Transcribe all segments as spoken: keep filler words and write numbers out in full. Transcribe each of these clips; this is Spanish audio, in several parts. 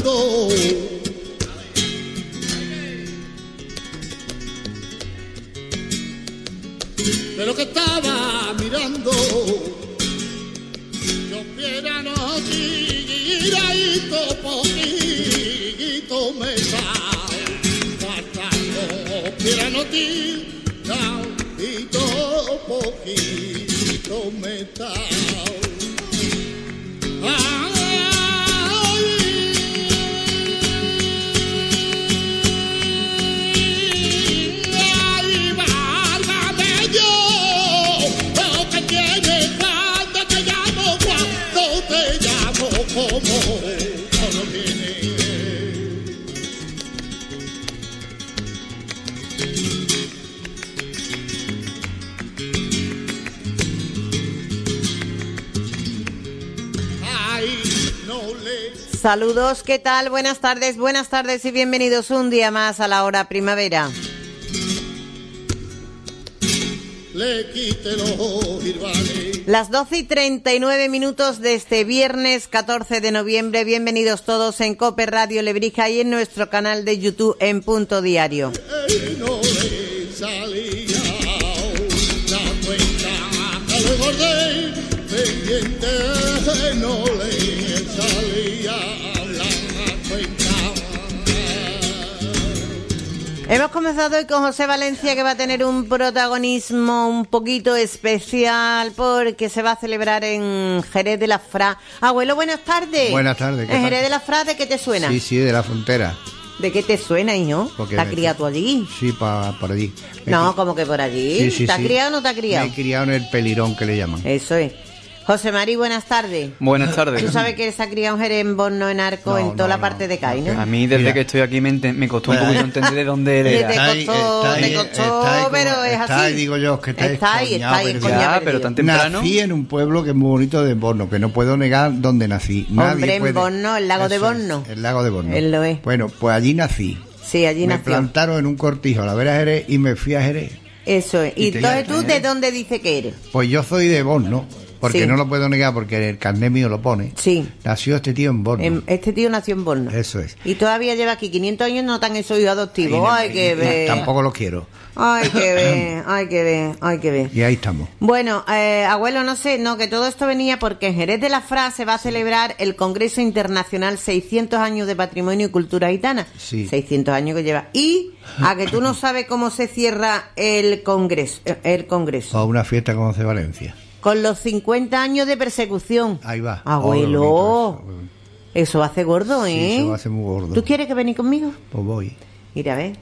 mirando. De lo que estaba mirando, yo quiera no tiradito, poquito me está faltando, quiera no tiradito, poquito me está. Saludos, ¿qué tal? Buenas tardes, buenas tardes y bienvenidos un día más a la hora primavera. Le quite los irvanes. Las doce y treinta y nueve minutos de este viernes catorce de noviembre. Bienvenidos todos en Cope Radio Lebrija y en nuestro canal de YouTube en Punto Diario. No le salía la cuenta, a lo engordé pendiente, no le salía la cuenta. Hemos comenzado hoy con José Valencia, que va a tener un protagonismo un poquito especial porque se va a celebrar en Jerez de la Fra. Abuelo, buenas tardes. Buenas tardes. ¿En Jerez de la Fra de qué te suena? Sí, sí, de la frontera. ¿De qué te suena, hijo? Porque ¿Te has me- criado tú allí? Sí, pa, por allí. Me No, cri- como que por allí. Sí, sí, ¿Te has sí. criado o no te has criado? Me he criado en el Pelirón, que le llaman. Eso es. José Mari, buenas tardes. Buenas tardes. Tú sabes que se ha criado en Jerez, en Borno, en Arco, No, en toda no, la no. parte de Cádiz, ¿no? A mí, desde Mira. que estoy aquí, me, ente- me costó un Bueno. poquito entender de dónde él Y era. te Está ahí, costó, está ahí, te costó, está ahí como- pero es está así. ahí, digo yo, que está Está ahí, escoñado, está ahí, perdido. escoñado, Ya, pero perdido. tan temprano. Nací en un pueblo que es muy bonito de Borno, que no puedo negar dónde nací. Nadie Hombre, en puede- Borno, el lago de Eso es, Borno. el lago de Borno. Él lo es. Bueno, pues allí nací. Sí, allí me nació. plantaron en un cortijo a la vera Jerez y me fui a Jerez. Eso es. Y Y te entonces llamas, tú, ¿eh? ¿de dónde dice que eres? Pues yo soy de Borno, porque Sí. no lo puedo negar porque el carnet mío lo pone. Sí. Nació este tío en Borno. En- este tío nació en Borno. Eso es. Y todavía lleva aquí quinientos años, no tan eso hijo adoptivo. Y- Ay, que y- ver. Tampoco lo quiero. Ay, que ver, ay, que ver, ay, que ver. Y ahí estamos. Bueno, eh, abuelo, no sé, no, que todo esto venía porque en Jerez de la Fra se va a celebrar el Congreso Internacional seiscientos años de Patrimonio y Cultura Gitana. Sí. seiscientos años que lleva. Y a que tú no sabes cómo se cierra el Congreso, eh, el Congreso. A una fiesta como hace Valencia. Con los cincuenta años de persecución. Ahí va. Abuelo, Oh, qué bonito eso hace gordo, Sí, ¿eh? se va a hacer muy gordo. ¿Tú quieres que venís conmigo? Pues voy. Mira, a ver.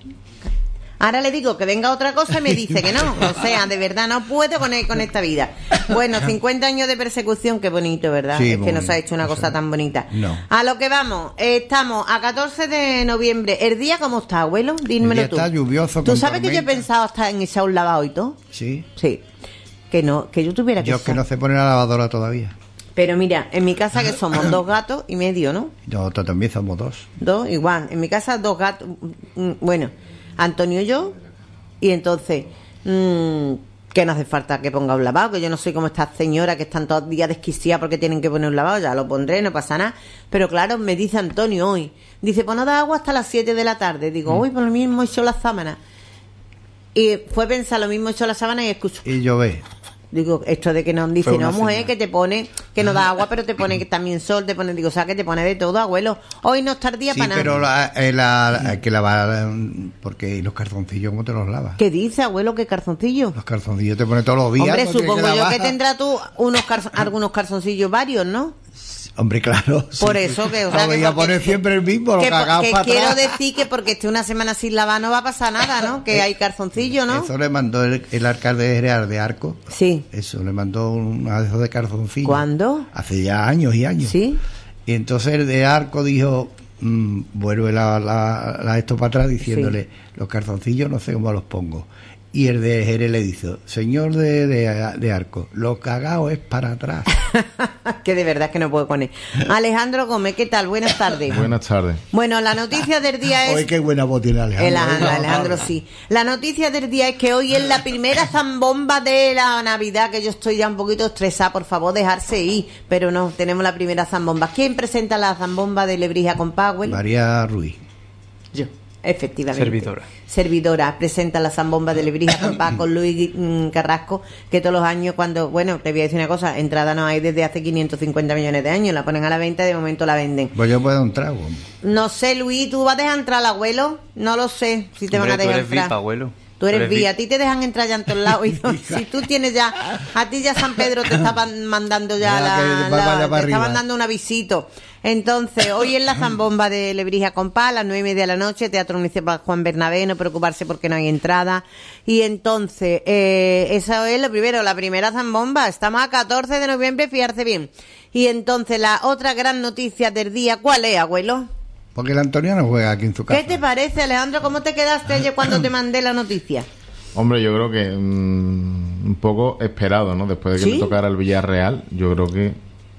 Ahora le digo que venga otra cosa y me dice que no. O sea, de verdad no puedo con, con esta vida. Bueno, cincuenta años de persecución, qué bonito, ¿verdad? Sí, es muy que nos ha bonito, hecho una eso cosa no. tan bonita. No. A lo que vamos, eh, estamos a catorce de noviembre. ¿El día cómo está, abuelo? Dímelo El día tú. está lluvioso, ¿Tú con sabes que yo he tormenta. pensado hasta en echar un lavado y todo? Sí. Sí. Que no, que yo tuviera que Yo es que echar. no sé poner la lavadora todavía. Pero mira, en mi casa que somos dos gatos y medio, ¿no? Nosotros también somos dos. Dos, igual. En mi casa dos gatos. mm, Bueno, Antonio y yo. Y entonces, mmm, que no hace falta que ponga un lavado, que yo no soy como estas señoras que están todos los días desquiciadas porque tienen que poner un lavado, ya lo pondré, no pasa nada. Pero claro, me dice Antonio hoy, dice, pues no da agua hasta las siete de la tarde. Digo, uy, por lo mismo he hecho las sábanas. Y fue pensar lo mismo, he hecho las sábanas y escucho. Y llover. Digo, esto de que nos dice, Fue una no, mujer, señal. que te pone, que no da agua, pero te pone que también sol, te pone, digo, o sea, que te pone de todo, abuelo. Hoy no es tardía Sí, para pero nada. la, eh, la- hay que lavar, mm, porque los calzoncillos, ¿cómo te los lavas? ¿Qué dice, abuelo, qué calzoncillo? Los calzoncillos te pones todos los días. Hombre, no tienes supongo yo lavar. que tendrá tú unos calzo- algunos calzoncillos varios, ¿no? Hombre, claro. Por sí. eso que, o sea, No que voy a porque- poner siempre el mismo, lo que, cagado que para quiero atrás. decir que porque esté una semana sin lavar no va a pasar nada, ¿no? Que hay calzoncillos, ¿no? Eso le mandó el, el alcalde de Jerez de Arco. Sí. Eso, le mandó una de esos de calzoncillos. ¿Cuándo? Hace ya años y años. Sí. Y entonces el de Arco dijo, mm, vuelve la, la, la esto para atrás diciéndole, los calzoncillos no sé cómo los pongo. Y el de Jerez le dice, señor de, de, de Arco, lo cagao es para atrás. Que de verdad que no puedo poner. Alejandro Gómez, ¿qué tal? Buenas tardes. Buenas tardes. Bueno, la noticia del día es... Hoy qué buena voz tiene Alejandro. El Alejandro, Alejandro, sí. La noticia del día es que hoy es la primera zambomba de la Navidad, que yo estoy ya un poquito estresada, por favor, dejarse ir. Pero no, tenemos la primera zambomba. ¿Quién presenta la zambomba de Lebrija con Powell? María Ruiz. Yo. Efectivamente. Servidora. Servidora. Presenta la zambomba de Lebrija con Pa con Luis mm, Carrasco, que todos los años cuando... Bueno, te voy a decir una cosa, entrada no hay desde hace quinientos cincuenta millones de años, la ponen a la venta y de momento la venden. Pues yo puedo un trago. No sé, Luis, ¿tú vas a dejar entrar al abuelo? No lo sé, si te Hombre, van a dejar tú eres entrar. V I P, abuelo. Tú eres Tú eres V I P, V I P. a ti te dejan entrar ya en todos lados. Y no, si tú tienes ya... A ti ya San Pedro te está pan- mandando ya Ya, la... que la- va- vaya para te está arriba. mandando un avisito. Entonces, hoy es la zambomba de Lebrija con Pa, a las nueve y media de la noche, Teatro Municipal Juan Bernabé, no preocuparse porque no hay entrada. Y entonces, eh, eso es lo primero, la primera zambomba. Estamos a catorce de noviembre, fijarse bien. Y entonces, la otra gran noticia del día, ¿cuál es, abuelo? Porque el Antoniano juega aquí en su casa. ¿Qué te parece, Alejandro? ¿Cómo te quedaste ayer cuando te mandé la noticia? Hombre, yo creo que mm, un poco esperado, ¿no? Después de que ¿Sí? me tocara el Villarreal, yo creo que...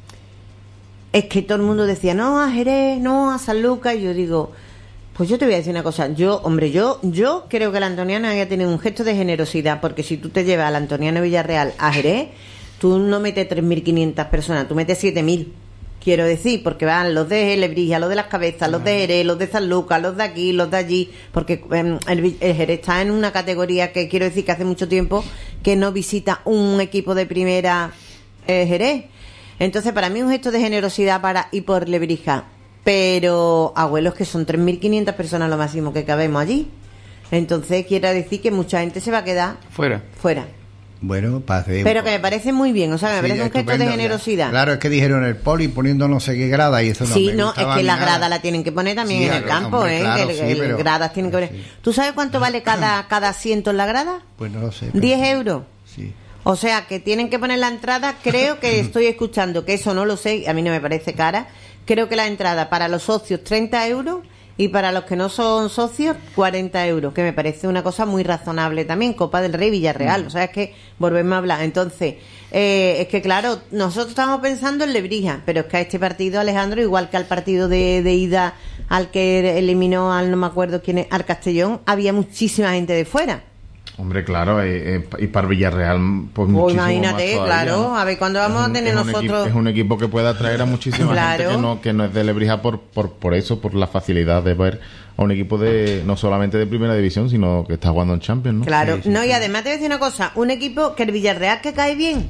Es que todo el mundo decía, no, a Jerez, no, a San Lucas. Y yo digo, pues yo te voy a decir una cosa. Yo, hombre, yo yo creo que el Antoniano haya tenido un gesto de generosidad, porque si tú te llevas al Antoniano Villarreal a Jerez, tú no metes tres mil quinientas personas, tú metes siete mil. Quiero decir, porque van los de Lebrija, los de Las Cabezas, los de Jerez, los de San Lucas, los de aquí, los de allí, porque eh, el, el Jerez está en una categoría que quiero decir que hace mucho tiempo que no visita un equipo de primera eh, Jerez. Entonces, para mí es un gesto de generosidad para y por Lebrija. Pero, abuelos, que son tres mil quinientas personas lo máximo que cabemos allí. Entonces, quiero decir que mucha gente se va a quedar Fuera. fuera. Bueno, pase. Pero que me parece muy bien, o sea, me Sí, parece un gesto estupendo, de ya. generosidad. Claro, es que dijeron el poli poniendo no sé qué grada y eso no Sí, me no, es gustaba que ni la nada. grada la tienen que poner también Sí, en el claro, campo, hombre, ¿eh? claro, que el, sí, el pero- gradas tienen que poner. sí. ¿Tú sabes cuánto vale cada, cada asiento en la grada? Pues no lo sé. pero- diez euros. Sí. O sea, que tienen que poner la entrada, creo que estoy escuchando, que eso no lo sé, a mí no me parece cara, creo que la entrada para los socios treinta euros y para los que no son socios cuarenta euros, que me parece una cosa muy razonable también, Copa del Rey Villarreal, o sea, es que volvemos a hablar. Entonces, eh, es que claro, nosotros estamos pensando en Lebrija, pero es que a este partido, Alejandro, igual que al partido de, de ida al que eliminó al, no me acuerdo quién es, al Castellón, había muchísima gente de fuera. Hombre, claro, eh, eh, y para el Villarreal, pues Oh, muchísimo imagínate, más todavía, claro, ¿no? a ver cuándo vamos Es un- a tener es un nosotros... equipo- es un equipo que puede atraer a muchísima Claro. gente que no, que no es de Lebrija por, por, por eso, por la facilidad de ver a un equipo de no solamente de primera división, sino que está jugando en Champions, ¿no? Claro, Sí, sí, no, sí. y además te voy a decir una cosa, un equipo que el Villarreal que cae bien,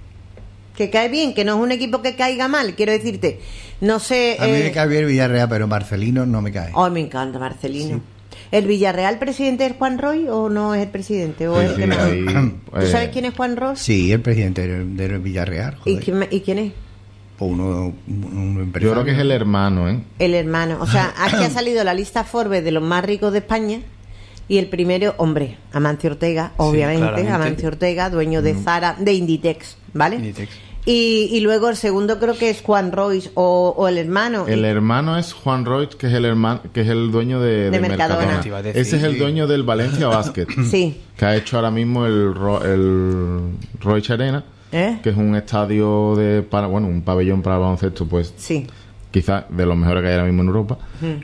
que cae bien, que no es un equipo que caiga mal, quiero decirte, no sé... A mí eh, me cae bien el Villarreal, pero Marcelino no me cae. Ay, me encanta Marcelino. ¿El Villarreal presidente es Juan Roy o no es el presidente? ¿O Sí, es el sí, que no? ahí, ¿Tú eh, sabes quién es Juan Roy? Sí, el presidente del, del Villarreal. ¿Y Joder. quién, me- ¿Y quién es? O uno, un, un Yo empresario. creo que es el hermano, ¿eh? El hermano. O sea, aquí ha salido la lista Forbes de los más ricos de España. Y el primero, hombre, Amancio Ortega, obviamente. claramente. Amancio Ortega, dueño de Zara, de Inditex, ¿vale? Inditex. Y, y luego el segundo creo que es Juan Royce o, o el hermano. El hermano es Juan Roig, que es el hermano, que es el dueño de, De Mercadona. Te iba a decir, Ese es el sí. dueño del Valencia Basket. Sí. Que ha hecho ahora mismo el, Ro- el Roig Arena, ¿Eh? que es un estadio de para, bueno, un pabellón para el baloncesto, pues Sí. quizás de los mejores que hay ahora mismo en Europa.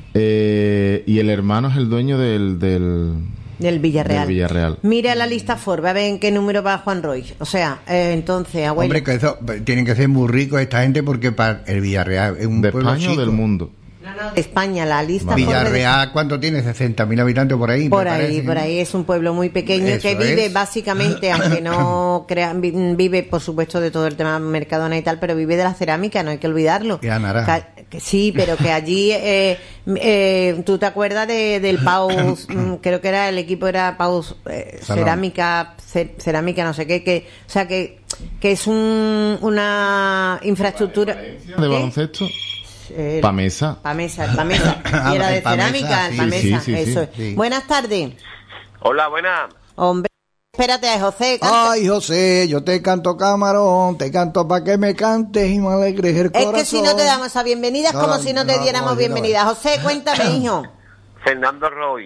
Eh, y el hermano es el dueño del, del, Del Villarreal. del Villarreal. Mira la lista Forbes, a ver en qué número va Juan Royce. O sea, eh, entonces, abuelo. Hombre, que eso, tienen que ser muy ricos esta gente porque para el Villarreal es un ¿De pueblo España o chico. del mundo? No, no, de España, la lista Vale. Forbes de- Villarreal, ¿cuánto tiene? sesenta mil habitantes por ahí. me Por ahí, parece. por ahí es un pueblo muy pequeño Eso que vive es. básicamente, aunque no crea, vi- vive por supuesto de todo el tema Mercadona y tal, pero vive de la cerámica, no hay que olvidarlo. Y la naranja. Ca- que sí, pero que allí, eh, eh, tú te acuerdas de, del Paus, mm, creo que era el equipo era Paus eh, Salón. cerámica, ce- cerámica no sé qué, que, o sea que que es un, una infraestructura ¿De ¿Qué? baloncesto? Eh, Pamesa. Pamesa, el Pamesa. Y era El de Pamesa, cerámica, el sí, Pamesa, sí, sí, sí, eso es. sí. Buenas tardes. Hola, buenas. Hombre, espérate, José. canta- Ay, José, yo te canto camarón, te canto para que me cantes y me alegres el es corazón. que si no te damos esa bienvenida es No, como no, si no te no, diéramos no, yo no bienvenida. José, cuéntame, hijo. Fernando Roy.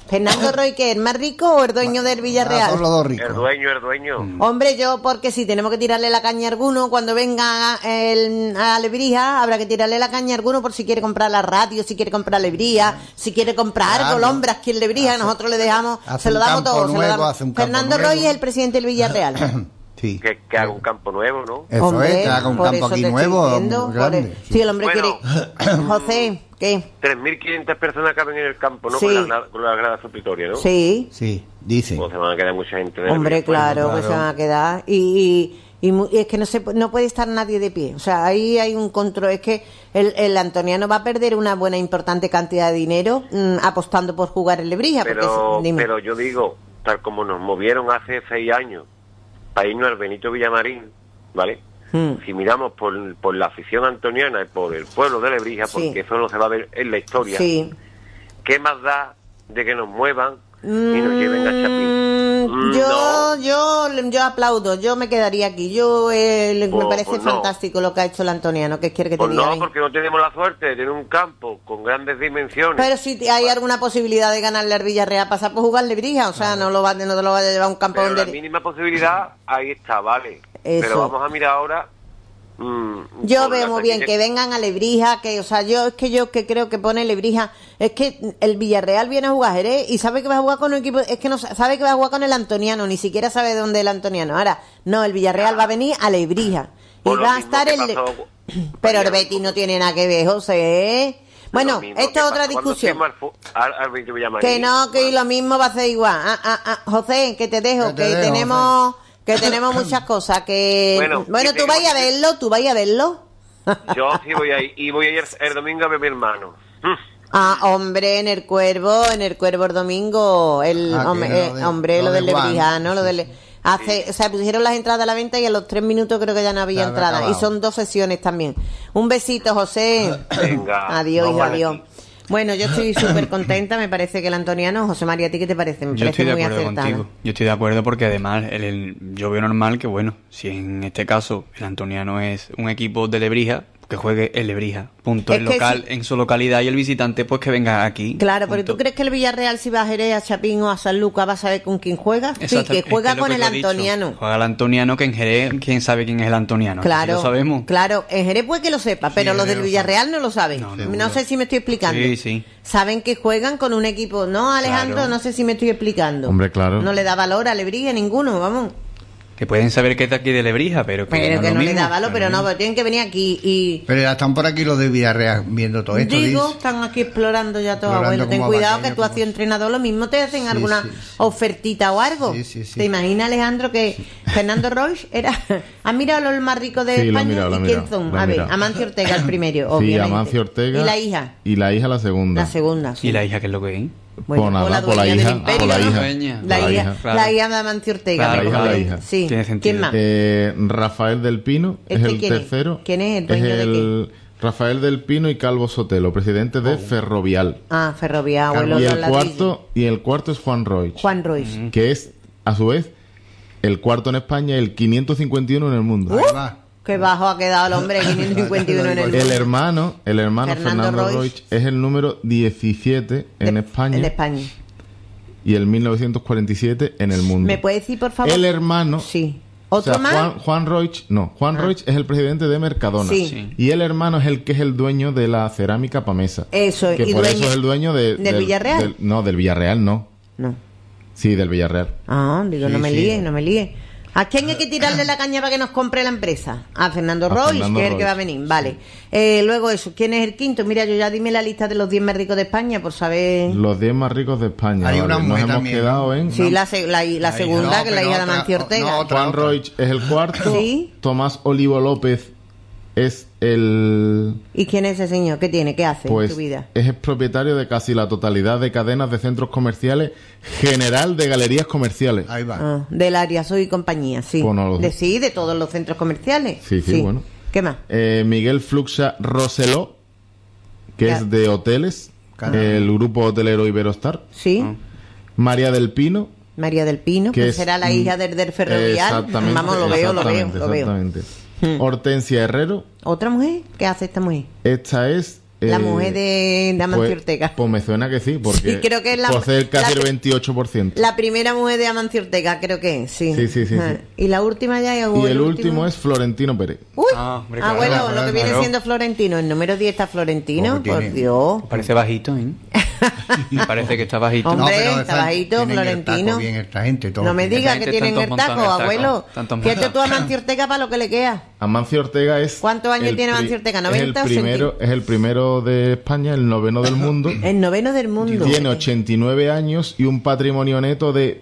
Fernando Roy, ¿qué? ¿El más rico o el dueño del Ah, Villarreal? son los dos ricos. El dueño, el dueño. Hombre, yo, porque si tenemos que tirarle la caña a alguno, cuando venga el, a Lebrija, habrá que tirarle la caña a alguno por si quiere comprar la radio, si quiere comprar Lebrija, si quiere comprar Claro. algo, el hombre, aquí en Lebrija, Hace- nosotros le dejamos, hace se lo un damos campo todo. se lo nuevo, damos. hace un campo Fernando nuevo. Roy es el presidente del Villarreal. Sí. Que, que haga un campo nuevo, ¿no? Eso Hombre, es, que haga un por campo eso aquí te estoy nuevo, diciendo, muy por grande. el- Sí, el hombre Bueno. quiere... José, ¿qué? tres mil quinientas personas caben en el campo, ¿no? Sí. Con, la, gra- con la grada suplitoria, ¿no? Sí. Sí, dice. Pues se van a quedar mucha gente. en el Hombre, Villarreal. claro, claro. que se van a quedar. Y, y, y mu- y es que no se pu- no puede estar nadie de pie. O sea, ahí hay un control. Es que el, el antoniano va a perder una buena, importante cantidad de dinero mm, apostando por jugar en Lebrija. Pero, porque, dime. pero yo digo, tal como nos movieron hace seis años para irnos al Benito Villamarín, ¿vale? Mm. Si miramos por, por la afición antoniana y por el pueblo de Lebrija, Sí. porque eso no se va a ver en la historia, Sí. ¿qué más da de que nos muevan y nos lleven a Chapín? Mm, yo, yo, yo aplaudo, yo me quedaría aquí. Yo eh, le- me Pues- parece pues no. fantástico lo que ha hecho el antoniano, que quiere que te Pues diga. no, ahí. porque no tenemos la suerte de tener un campo con grandes dimensiones. Pero si hay alguna posibilidad de ganarle al Villarreal, pasar por jugar Lebrija, o sea, no lo va, no te lo vaya a llevar a un campo Pero la donde... mínima posibilidad, ahí está, vale. Eso. Pero vamos a mirar ahora... mm, Yo por veo la muy bien taquilla- que vengan a Lebrija, que, o sea, yo es que yo que creo que pone Lebrija, es que el Villarreal viene a jugar a Jerez y sabe que va a jugar con un equipo, es que no sa- sabe que va a jugar con el Antoniano, ni siquiera sabe dónde es el Antoniano. Ahora, no, el Villarreal va a venir a Lebrija y Por lo va a mismo estar que el... pasó- Pero el Betis no tiene nada que ver, José. Bueno, Lo mismo esta que es otra pasó cuando discusión. fuimos al fu- Al, al Benito Villamarín. Que no, que lo mismo va a ser igual. Ah, ah, ah, José, que te dejo, Que te que dejo, tenemos que tenemos muchas cosas, que Bueno, bueno, que tú tengo vayas a que- verlo, tú vayas a verlo. Yo sí voy a ir. Y voy a ir el domingo a ver a mi hermano. Mm. Ah, hombre, en el Cuervo, en el Cuervo el domingo, el Ah, que hombre, lo eh, de- hombre, lo lo de del Juan. Lebrijano, lo del hace, o sea, pusieron las entradas a la venta y a los tres minutos creo que ya no había Ya había entrada. acabado. Y son dos sesiones también. Un besito, José. Venga. Adiós, nos hijo, vemos adiós. aquí. Bueno, yo estoy súper contenta, me parece que el antoniano, José María, ¿a ti qué te parece? Me Yo parece estoy de muy acuerdo acertada. contigo. Yo estoy de acuerdo porque además el- el- yo veo normal que, bueno, si en este caso el Antoniano es un equipo de Lebrija, que juegue el Lebrija. Punto. Es El que local si- en su localidad y el visitante, pues que venga aquí. Claro, pero punto. ¿tú crees que el Villarreal, si va a Jerez, a Chapín o a San Lucas, va a saber con quién juega? Sí, Exacto, que es juega es lo con que el tú has dicho. antoniano. Juega el Antoniano, que en Jerez, ¿quién sabe quién es el Antoniano? Claro, Lo sabemos. claro, en Jerez puede que lo sepa, pero en los Jerez del lo Villarreal no lo saben. No, No, seguro. sé si me estoy explicando. Sí, sí. Saben que juegan con un equipo, ¿no, Alejandro? Claro. No sé si me estoy explicando. Hombre, claro. No le da valor a Lebrija ninguno, vamos. Que pueden saber que es de aquí de Lebrija, pero que Pero no, que es no lo le mismo. da valor, pero no, pero tienen que venir aquí y... Pero ya están por aquí los de Villarreal viendo todo esto. Digo, dice. están aquí explorando ya todo, Explorando abuelo. Ten cómo va cuidado aquello, que tú has cómo- sido entrenador, lo mismo te hacen Sí, alguna sí, sí. ofertita o algo. Sí, sí, sí. ¿Te imaginas, Alejandro, que Fernando Roig era... ¿Has mirado los más ricos de Sí, lo he España? mirado, lo ¿Y he quién mirado, son? lo he A ver, mirado. Amancio Ortega el primero, Sí, obviamente. Amancio Ortega. ¿Y la hija? Y la hija la segunda. La segunda, sí. ¿Y la hija qué es lo que es? Pues nada, o la por la dueña del hija, imperio, por la ¿no? hija. Dueña. La, La hija, hija, claro. la hija de Amancio Ortega. Claro, me la parece. hija. Sí. Tiene sentido. ¿Quién más? Eh, Rafael del Pino es ¿Este el quién es? tercero. ¿Quién es? ¿El dueño de el Rafael del Pino y Calvo Sotelo, presidente de Ferrovial. Ah, Ferrovial, abuelo. Y los el ladrillos. cuarto y el cuarto es Juan Roig, Juan Roig. que es a su vez el cuarto en España y el quinientos cincuenta y uno en el mundo. Uh, Ahí va. Qué bajo ha quedado el hombre, quinientos cincuenta y uno en el El mundo. hermano, el hermano Fernando Fernando, Roig. Roig es el número diecisiete en De- España En España. y el mil novecientos cuarenta y siete en el mundo. ¿Me puede decir, por favor? El hermano, Sí. o ¿Otro sea, más? Juan, Juan Roig, no, Juan Ah. Roig es el presidente de Mercadona. Sí. Sí. Y el hermano es el que es el dueño de la cerámica Pamesa. Eso, que y por dueño- eso es el dueño de, ¿Del Villarreal? del- no, del Villarreal no. No. Sí, del Villarreal. Ah, digo, Sí, no me sí. líes, no me líes. ¿A quién hay que tirarle la caña para que nos compre la empresa? A Fernando A Roig, Fernando que es el que Roig, va a venir. Vale. Eh, luego eso, ¿quién es el quinto? Mira, yo ya dime la lista de los diez más ricos de España por saber... Los diez más ricos de España. Hay una Nos mujer hemos también, quedado ¿no? en... Sí, la, se- la, la Ahí, segunda, no, que es la pero hija de otra- Amancio Ortega. no, otra. Juan Roig es el cuarto. Sí. Tomás Olivo López es el... ¿Y quién es ese señor? ¿Qué tiene? ¿Qué hace Pues en tu vida? es el propietario de casi la totalidad de cadenas de centros comerciales, general de galerías comerciales. Ahí va. Ah, del Ariaso y compañía, sí. Pues no lo sé. de, sí, de todos los centros comerciales. Sí, sí, bueno. ¿Qué más? Eh, Miguel Fluxa Roseló, que Ya. es de hoteles, Caramba. el grupo hotelero Iberostar. Sí. María del Pino, María del Pino, que que es, será la mm, hija del, del ferroviario. exactamente, Vamos, lo veo, lo veo, exactamente, lo veo. exactamente. Hortensia Herrero, ¿Otra mujer? ¿Qué hace esta mujer? esta es La Eh, mujer de, de Amancio pues, Ortega. Pues me suena que sí, porque Sí, creo que es la- posee casi la- el veintiocho por ciento. La primera mujer de Amancio Ortega, creo que es, sí. Sí, sí, sí, Ajá. sí. Y la última ya... Y el último es Florentino Pérez. Uy, Ah, hombre, claro, abuelo, claro, lo que viene claro. siendo Florentino. El número diez está Florentino, Porque por tiene- Dios. Parece bajito, ¿eh? Me parece que está bajito. Hombre, pero está esa- bajito, tienen el Florentino. taco bien esta gente, todo No me tiene. digas Esa que gente tienen tantos el taco, montones de abuelo. tacos, tantos Fíjate montones. tú a Amancio Ortega para lo que le queda. Amancio Ortega es... ¿Cuántos años el tiene pri- Amancio Ortega? es ¿noventa o el primero, es el primero de España, el noveno del mundo. El noveno del mundo. Tiene ochenta y nueve años y un patrimonio neto de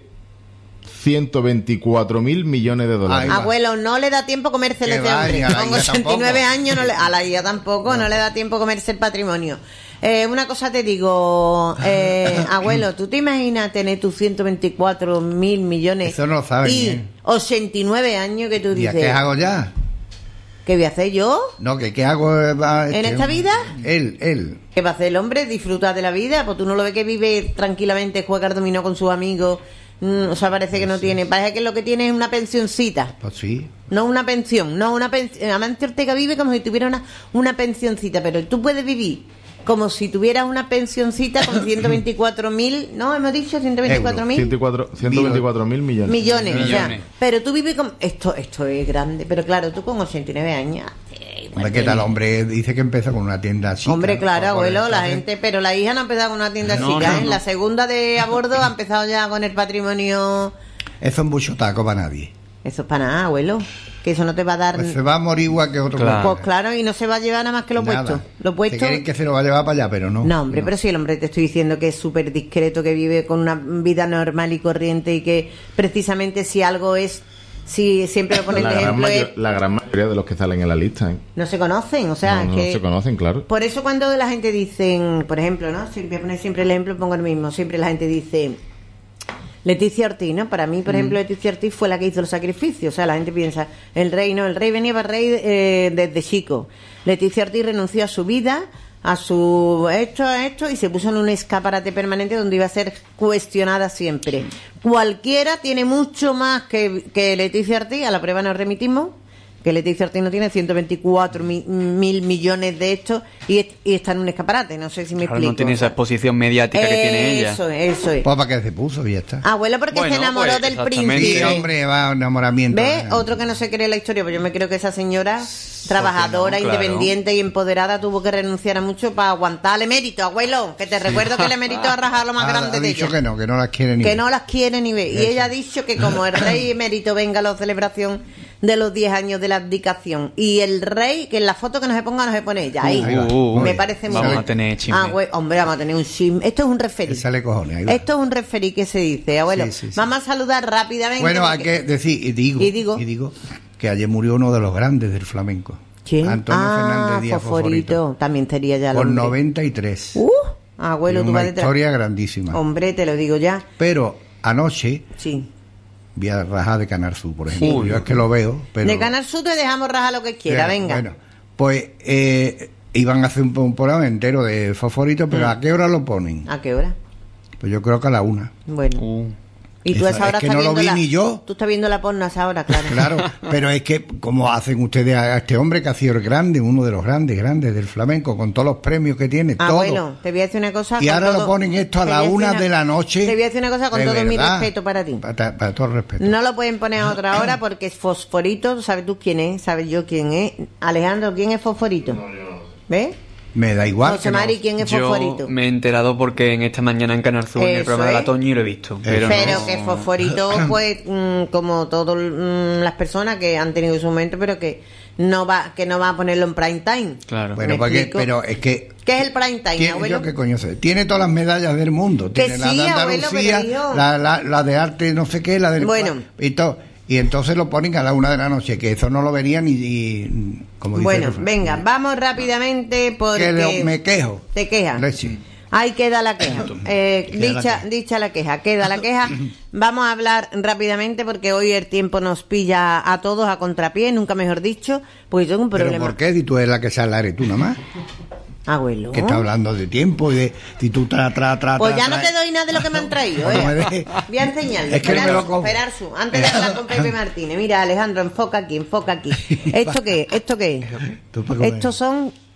ciento veinticuatro mil millones de dólares. Ahí va. Abuelo, no le da tiempo comerse Que ese va, hombre. ni a la Con hija ochenta y nueve tampoco. años, no le, a la hija tampoco, no. le da tiempo comerse el patrimonio. Eh, una cosa te digo, eh, abuelo, ¿tú te imaginas tener tus ciento veinticuatro mil millones Eso no lo saben y bien. ochenta y nueve años que tú ¿Y a dices, qué hago ya? ¿qué voy a hacer yo? No, que qué hago eh, va, ¿En este esta hombre? vida? Él, él. ¿Qué va a hacer el hombre? Disfrutar de la vida, pues tú no lo ves que vive tranquilamente, juega al dominó con sus amigos, mm, o sea, parece que no tiene, parece que lo que tiene es una pensioncita. Pues sí. No una pensión, no una pensión. Amancio Ortega vive como si tuviera una, una pensioncita, pero tú puedes vivir como si tuvieras una pensioncita con ciento veinticuatro mil, ¿no? Hemos dicho ciento veinticuatro mil ciento veinticuatro mil millones. millones. O sea, Millones. pero tú vives como... Esto, esto es grande, pero claro, tú con ochenta y nueve años... eh, Hombre, ¿qué tal? Hombre dice que empezó con una tienda así. Hombre, claro, abuelo, la Entonces, gente... Pero la hija no ha empezado con una tienda No, chica, no, ¿eh? no. La segunda de a bordo ha empezado ya con el patrimonio... Eso es mucho taco para nadie. Eso es para nada, abuelo. Que eso no te va a dar... Pues se va a morir igual que otro. Claro. Pues claro, y no se va a llevar nada más que lo Nada. puesto. Lo Se puesto... creen que se lo va a llevar para allá, pero no. No, hombre, pero si el hombre te estoy diciendo que es súper discreto, que vive con una vida normal y corriente y que precisamente si algo es, si siempre lo ponen La de gran, ejemplo, mayo- es, la gran mayoría de los que salen en la lista, ¿eh? no se conocen, o sea, no, no que... se conocen, claro. Por eso cuando la gente dice, por ejemplo, ¿no? Si voy a poner siempre el ejemplo, pongo el mismo, siempre la gente dice... Leticia Ortiz, ¿no? Para mí, por ejemplo, Leticia Ortiz fue la que hizo el sacrificio. O sea, la gente piensa, el rey, no, el rey venía para rey eh, desde chico. Leticia Ortiz renunció a su vida, a su esto, a esto, y se puso en un escaparate permanente donde iba a ser cuestionada siempre. Cualquiera tiene mucho más que, que Leticia Ortiz, a la prueba nos remitimos, que Leticia Ortiz no tiene ciento veinticuatro mi- mil millones de estos y, es- y está en un escaparate, no sé si me Claro, explico. no tiene esa exposición mediática que tiene ella. Eso es, eso es. Pues para que se puso y ya está. Abuelo porque Bueno, se enamoró pues, del exactamente. Sí, príncipe. hombre, va a enamoramiento. ¿Ves? Otro que no se cree la historia, pues yo me creo que esa señora trabajadora, no? Claro. independiente y empoderada tuvo que renunciar a mucho para aguantar el emérito, abuelo, que te recuerdo que el emérito ha rajado lo más Ha- grande ha de dicho ella. que no, que no las quiere ni Que ver. no las quiere ni ver. Y Eso. ella ha dicho que como el rey emérito venga a la celebración de los diez años de la abdicación y el rey, que en la foto que no se ponga no se pone ella. Ahí. Ahí va. Uh, uh, me uh. parece muy Vamos bien. a tener chisme. Ah, güey, hombre, vamos a tener un chisme. Esto es un referí. Que sale cojones. Ahí va. Esto es un referí que se dice, abuelo. Sí, sí, sí. Vamos a saludar rápidamente. Bueno, hay porque- que decir, y digo, Y digo. y digo que ayer murió uno de los grandes del flamenco. ¿Quién? Antonio ah, Fernández Díaz Fosforito. Fosforito. También sería ya el Con hombre. noventa y tres. Uh, abuelo, Y tú una vas detrás. historia grandísima. Hombre, te lo digo ya. Pero anoche Sí. vi a rajar de Canal Sur, por ejemplo. Uy. Yo es que lo veo, pero... De Canal Sur te dejamos rajar lo que quiera, Bien, venga. Bueno, pues eh, iban a hacer un, un programa entero de Fosforito, pero Mm. ¿a qué hora lo ponen? ¿A qué hora? Pues yo creo que a la una. Bueno. Uh, Y tú a Eso esa hora es que estás no lo viendo vi la... ni yo. Tú estás viendo la porno a esa hora, claro. Claro, pero es que como hacen ustedes a este hombre que ha sido el grande, uno de los grandes, grandes del flamenco, con todos los premios que tiene, Ah, todo. bueno, te voy a decir una cosa. Y con ahora todo- lo ponen esto a te la voy decir una una- de la noche. Te voy a decir una cosa con De todo mi verdad. respeto para ti. Para, para todo el respeto. No lo pueden poner a otra hora porque es Fosforito. ¿Sabes tú quién es? ¿Sabes yo quién es? Alejandro, ¿quién es Fosforito? ¿Ves? Me da igual. José que no- Mari, ¿quién es yo Fosforito? me he enterado porque en esta mañana en Canal Sur, en el Eso programa del es. Atoño, y lo he visto. Pero, Pero no- que Fosforito, pues, mm, como todas mm, las personas que han tenido su momento, pero que no va que no va a ponerlo en prime time. Claro. Bueno, ¿Me porque, explico? pero es que... ¿Qué es el prime time, Tiene, abuelo? yo qué coño sé. Tiene todas las medallas del mundo. Que Tiene la sí, de abuelo, Andalucía, pero hijo. la, la, la de arte no sé qué, la del... Bueno. Y todo. Y entonces lo ponen a la una de la noche, que eso no lo verían ni... ni- como dice Bueno, el refrán. venga, vamos rápidamente porque... Que le- me quejo. Te quejas. Leche. Ahí queda la queja. Eh, Queda la dicha, queja. dicha la queja, queda la queja. Vamos a hablar rápidamente porque hoy el tiempo nos pilla a todos a contrapié, nunca mejor dicho, porque tengo un ¿Pero problema. por qué? Si tú eres la que sale al aire, tú nada más. Abuelo. Que está hablando de tiempo y de... Si tú tra, tra, tra, Pues tra, ya no tra- te doy nada de lo que me han traído, Pues no ¿eh? me dejes. Voy a enseñarle. Es que no me Esperar lo su, como. esperar su. Antes de hablar con Pepe Martínez. Mira, Alejandro, enfoca aquí, enfoca aquí. ¿Esto qué es? ¿Esto qué es? Tú para comer. Estos son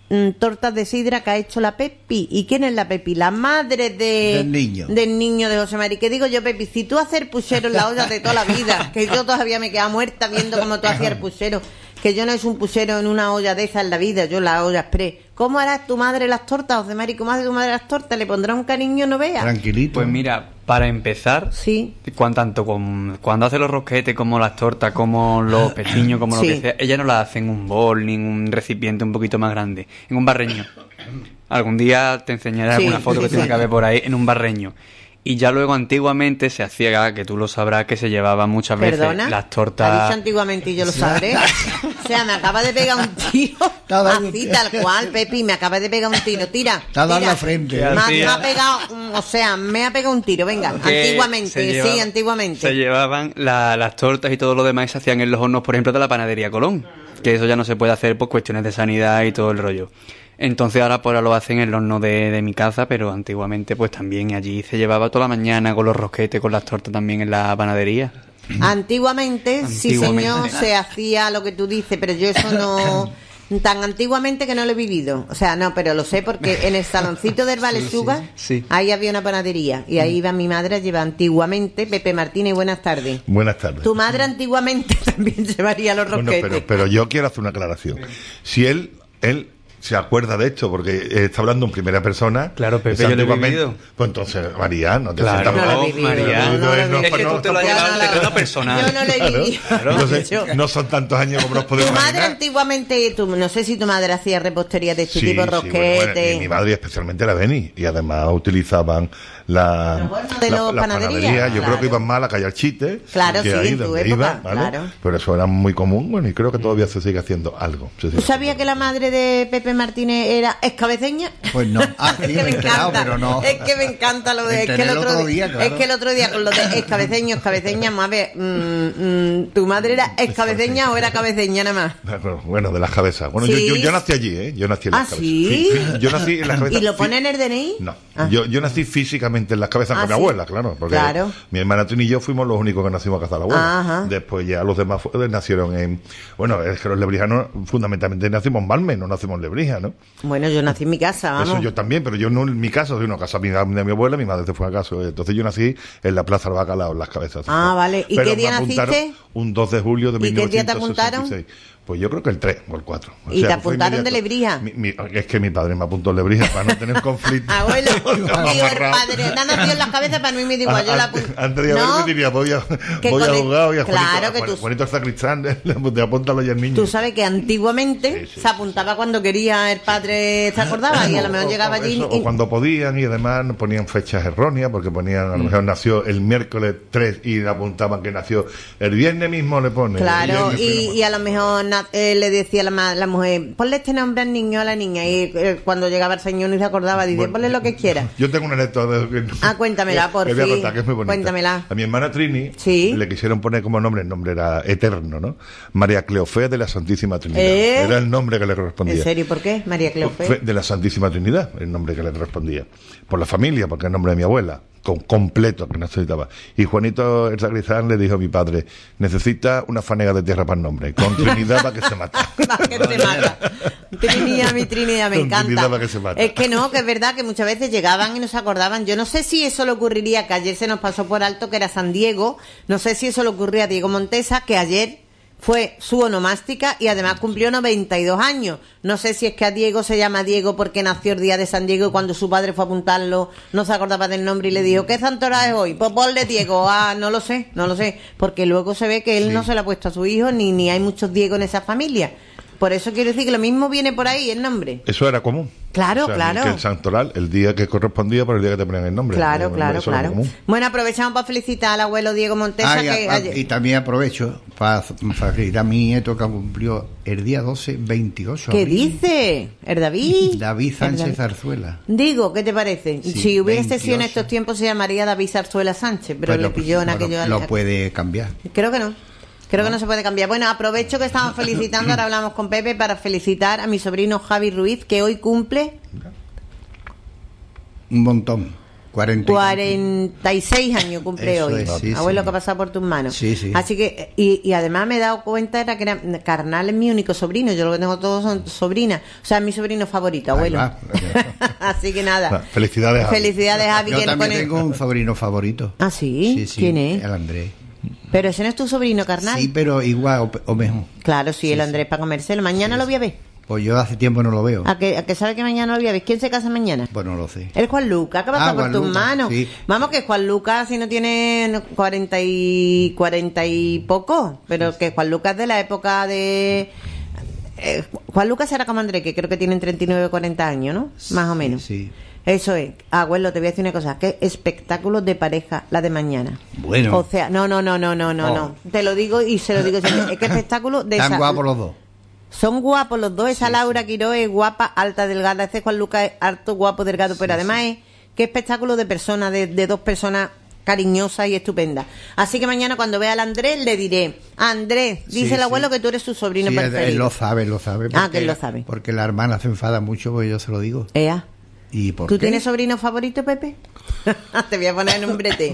mm, tortas de sidra que ha hecho la Pepi. ¿Y quién es la Pepi? La madre de, Del niño. del niño de José Mari. Que digo yo, Pepi, si tú haces puchero en la olla de toda la vida, que yo todavía me quedaba muerta viendo cómo tú hacías el puchero, que yo no es un puchero en una olla de esa en la vida, yo la olla express. ¿Cómo harás tu madre las tortas, José Mari? ¿Cómo hace tu madre las tortas? ¿Le pondrá un cariño, no veas? Tranquilito. Pues mira, para empezar, Sí. cuan- tanto con, cuando hace los rosquetes como las tortas, como los pestiños, como Sí. lo que sea, ella no las hace en un bol ni en un recipiente un poquito más grande, en un barreño. Algún día te enseñaré Sí, alguna foto sí, que tiene sí. que haber por ahí en un barreño. Y ya luego antiguamente se hacía, que tú lo sabrás, que se llevaban muchas veces ¿Perdona? las Ha tortas. dicho antiguamente y yo lo sabré. O sea, me acaba de pegar un tiro. Estaba- Así, tal cual, Pepi, me acaba de pegar un tiro. Tira. Te ha dado tira. la frente. ¿Qué Me ha, hacía? me ha pegado, mm, o sea, me ha pegado un tiro. Venga, que antiguamente, se sí, llevaba- antiguamente. Se llevaban la- las tortas y todo lo demás y se hacían en los hornos, por ejemplo, de la panadería Colón. Que eso ya no se puede hacer por cuestiones de sanidad y todo el rollo. Entonces ahora pues ahora lo hacen en el horno de, de mi casa, pero antiguamente pues también allí se llevaba toda la mañana con los rosquetes, con las tortas también en la panadería. Antiguamente, sí Antiguamente. señor, se hacía lo que tú dices, pero yo eso no... Tan antiguamente que no lo he vivido. O sea, no, pero lo sé porque en el saloncito del Valesuga, sí. ahí había una panadería. Y ahí iba mi madre a llevar antiguamente. Pepe Martínez, buenas tardes. Buenas tardes. Tu madre antiguamente también llevaría los Bueno, rosquetes. pero, pero yo quiero hacer una aclaración. Si él, él se acuerda de esto, porque eh, está hablando en primera persona. Claro, Pepe, es yo lo he antiguamente- vivido. Pues entonces, María, no te Claro, sientas No lo mal. he vivido, María. no, no lo he No, Es que no, tú te lo has Yo llevado no al lo- terreno personal. Yo no lo he Claro. vivido. Entonces, Yo- no son tantos años como nos podemos Tu madre imaginar. antiguamente, tú, no sé si tu madre hacía repostería de este Sí, tipo, sí, bueno, rosquetes. bueno, y mi madre especialmente la Beni, y además utilizaban la, Los hornos de la- los la panaderías. panadería. Yo creo Claro. que iban más a la calle Alchite, Claro, que sí, ahí en tu donde época, iban, ¿vale? claro. Pero eso era muy común, bueno, y creo que todavía se sigue haciendo algo. se sigue ¿Tú sabías que haciendo la madre de Pepe Martínez era escabeceña? Pues no. Ah, sí, Es que me me he enterado, encanta, pero no. es que me encanta lo de, Me es que enteré el el otro, otro día, día, claro. es que el otro día con lo de escabeceño, escabeceña, a ver, mm, mm, ¿tu madre era escabeceña o era cabeceña nada más? Bueno, Bueno, de las cabezas. Bueno, Sí. yo, yo, yo nací allí, ¿eh? Yo nací en las ¿Ah, cabezas. sí? Yo nací en las cabezas. ¿Y lo fí- pone en el D N I? No, Ah. yo, yo nací físicamente en las cabezas Ah, con mi ¿sí? abuela, claro, porque Claro. mi hermana Trini y yo fuimos los únicos que nacimos a casa de la abuela. Ajá. Después ya los demás fu- nacieron en... Bueno, es que los lebrijanos fundamentalmente nacimos en Balme, no nacimos en Lebrija, ¿no? Bueno, yo nací en mi casa, vamos. Eso yo también, pero yo no en mi casa, soy una casa de mi, de mi abuela, mi madre se fue a casa. Entonces yo nací en la Plaza del Bacalao, en las cabezas. Ah, vale. ¿Y Pero qué me día apuntaron naciste? Un dos de julio de ¿Y qué día te mil novecientos sesenta y seis. Pues yo creo que el tres o el cuatro. O ¿Y sea, te que fue apuntaron de inmediato. Lebrija? Mi- mi- es que mi padre me apuntó en Lebrija para no tener conflicto. Abuelo, digo, el Amarrado. padre, te ha nacido en las cabezas para no irme de igual. Yo la Antes, apunto. antes de No, haberme diría, voy a, que voy a con el- jugar, voy a claro Juanito, que Juan- tú- Juanito el sacristán, te apúntalo ya el niño. tú sabes que antiguamente Sí, sí, se apuntaba cuando quería el padre, ¿te acordabas? Y a lo mejor O- llegaba o allí eso, y- o cuando podían, y además ponían fechas erróneas, porque ponían, a lo mejor nació el miércoles tres y le apuntaban que nació el viernes mismo, le ponen. Claro, el viernes y, mismo. y a lo mejor na- eh, le decía la, ma- la mujer, ponle este nombre al niño o a la niña. Y eh, cuando llegaba el señor ni se acordaba, dice, Bueno, ponle lo que quiera. Yo tengo una anécdota de que- Ah, cuéntamela, por que voy a fin. contar, que es muy bonita. Cuéntamela. A mi hermana Trini Sí. le quisieron poner como nombre, el nombre era eterno, ¿no? María Cleofea de la Santísima Trinidad. ¿Eh? Era el nombre que le correspondía. ¿En serio? ¿Por qué? María Fue Cleofé. de la Santísima Trinidad, el nombre que le correspondía. Por la familia, porque es el nombre de mi abuela, con, completo, que necesitaba. Y Juanito el sacristán le dijo a mi padre, necesita una fanega de tierra para el nombre, con Trinidad para que se mate. Para que te mata. Trinidad, mi Trinidad, me Con encanta. Trinidad para que se mata. Es que no, que es verdad que muchas veces llegaban y no se acordaban. Yo no sé si eso le ocurriría, que ayer se nos pasó por alto que era San Diego. No sé si eso le ocurría a Diego Montesa, que ayer fue su onomástica y además cumplió noventa y dos años. No sé si es que a Diego se llama Diego porque nació el día de San Diego y cuando su padre fue a apuntarlo no se acordaba del nombre y le dijo, ¿qué santo hora es hoy? Pues ponle Diego. Ah, no lo sé, no lo sé. Porque luego se ve que él Sí. no se lo ha puesto a su hijo ni, ni hay muchos Diego en esa familia. Por eso quiero decir que lo mismo viene por ahí el nombre. Eso era común. Claro, O sea, claro. Que el santoral, el día que correspondía por el día que te ponían el nombre. Claro, Eso claro, era muy claro. común. Bueno, aprovechamos para felicitar al abuelo Diego Montesa Ah, y, que a- ayer- y también aprovecho para felicitar a mi nieto que cumplió el día doce, veintiocho. ¿Qué abril. dice? ¿El David? David ¿El Sánchez David? Zarzuela. Digo, ¿qué te parece? Sí, si hubiese sido en veintiocho. estos tiempos se llamaría David Zarzuela Sánchez, pero Bueno, le pilló en bueno, aquello... Lo puede cambiar. Creo que no. Creo que no se puede cambiar. Bueno, aprovecho que estamos felicitando, ahora hablamos con Pepe, para felicitar a mi sobrino Javi Ruiz, que hoy cumple... Un montón. cuarenta. cuarenta y seis años cumple Eso hoy. es, sí, Abuelo, sí. que ha pasado por tus manos. Sí, sí. Así que, y, y además me he dado cuenta era que era, Carnal es mi único sobrino. Yo lo que tengo todos son sobrinas. O sea, es mi sobrino favorito, abuelo. Ahí va. Así que nada. Felicidades, Javi. Felicidades, Javi. Yo que también con el- tengo un sobrino favorito. Ah, ¿sí? Sí, sí, ¿Quién es? El Andrés. Pero ese no es tu sobrino, carnal. Sí, pero igual o, o mejor. Claro, sí, Sí, el sí. Andrés para comérselo. Mañana lo voy a ver. Pues yo hace tiempo no lo veo. ¿A que, a que sabe que mañana lo voy a ver? ¿Quién se casa mañana? Pues no lo sé. El Juan Lucas, que va a Ah, estar por Juan tus Lucas, manos. sí. Vamos, que Juan Lucas, si no tiene cuarenta y cuarenta y poco, pero que Juan Lucas de la época de... eh, Juan Lucas era como Andrés, que creo que tienen treinta y nueve o cuarenta años, ¿no? Más o menos. Sí. Eso es. Abuelo, te voy a decir una cosa. Qué espectáculo de pareja la de mañana. Bueno. O sea, no, no, no, no, no, no, Oh. no. Te lo digo y se lo digo siempre. Es que espectáculo de Tan esa... guapos los dos. Son guapos los dos. Esa Laura Quiró es guapa, alta, delgada. Ese Juan Lucas es alto, guapo, delgado. Pero además es qué espectáculo de personas, de, de dos personas cariñosas y estupendas. Así que mañana cuando vea al Andrés le diré, Andrés, dice Sí, el abuelo sí. que tú eres su sobrino Sí, él, preferido. él lo sabe, él lo sabe. Ah, porque- que él lo sabe. Porque la hermana se enfada mucho, pues yo se lo digo. Ea. ¿Y por ¿Tú qué? tienes sobrino favorito, Pepe? Te voy a poner en un brete.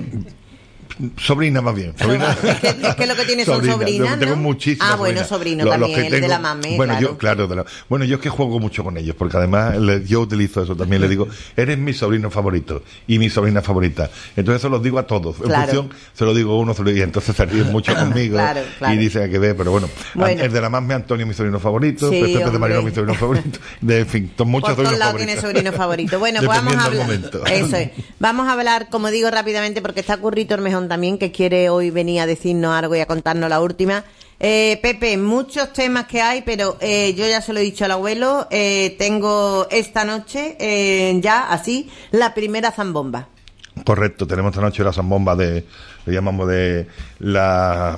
Sobrina más bien. Sobrina. Es que, es que lo que tienes son Sobrina. sobrinas, Yo tengo ¿no? muchísimas Ah, bueno, sobrinas. sobrino Lo- también, los que el de tengo- la mamé, Bueno, claro. yo, claro, de la- bueno, yo es que juego mucho con ellos, porque además le- yo utilizo eso también. Le digo, eres mi sobrino favorito y mi sobrina favorita. Entonces se los digo a todos. En Claro. función, se lo digo a uno, se lo digo, y entonces se ríen mucho conmigo Claro, claro. y dicen que ve, pero bueno, Bueno. el de la más Antonio, mi sobrino favorito, Sí, Pepe de hombre. Marino, mi sobrino favorito. De, en fin, son muchos Por todos sobrinos lados favoritos. tiene sobrino favorito. Bueno, pues vamos a Dependiendo hablar. del momento. Eso es. Vamos a hablar, como digo, rápidamente, porque está Currito Ormejón también, que quiere hoy venir a decirnos algo y a contarnos la última. Eh, Pepe, muchos temas que hay, pero eh, yo ya se lo he dicho al abuelo. Eh, tengo esta noche, eh, ya así, la primera zambomba. Correcto, tenemos esta noche la zambomba de, le llamamos de la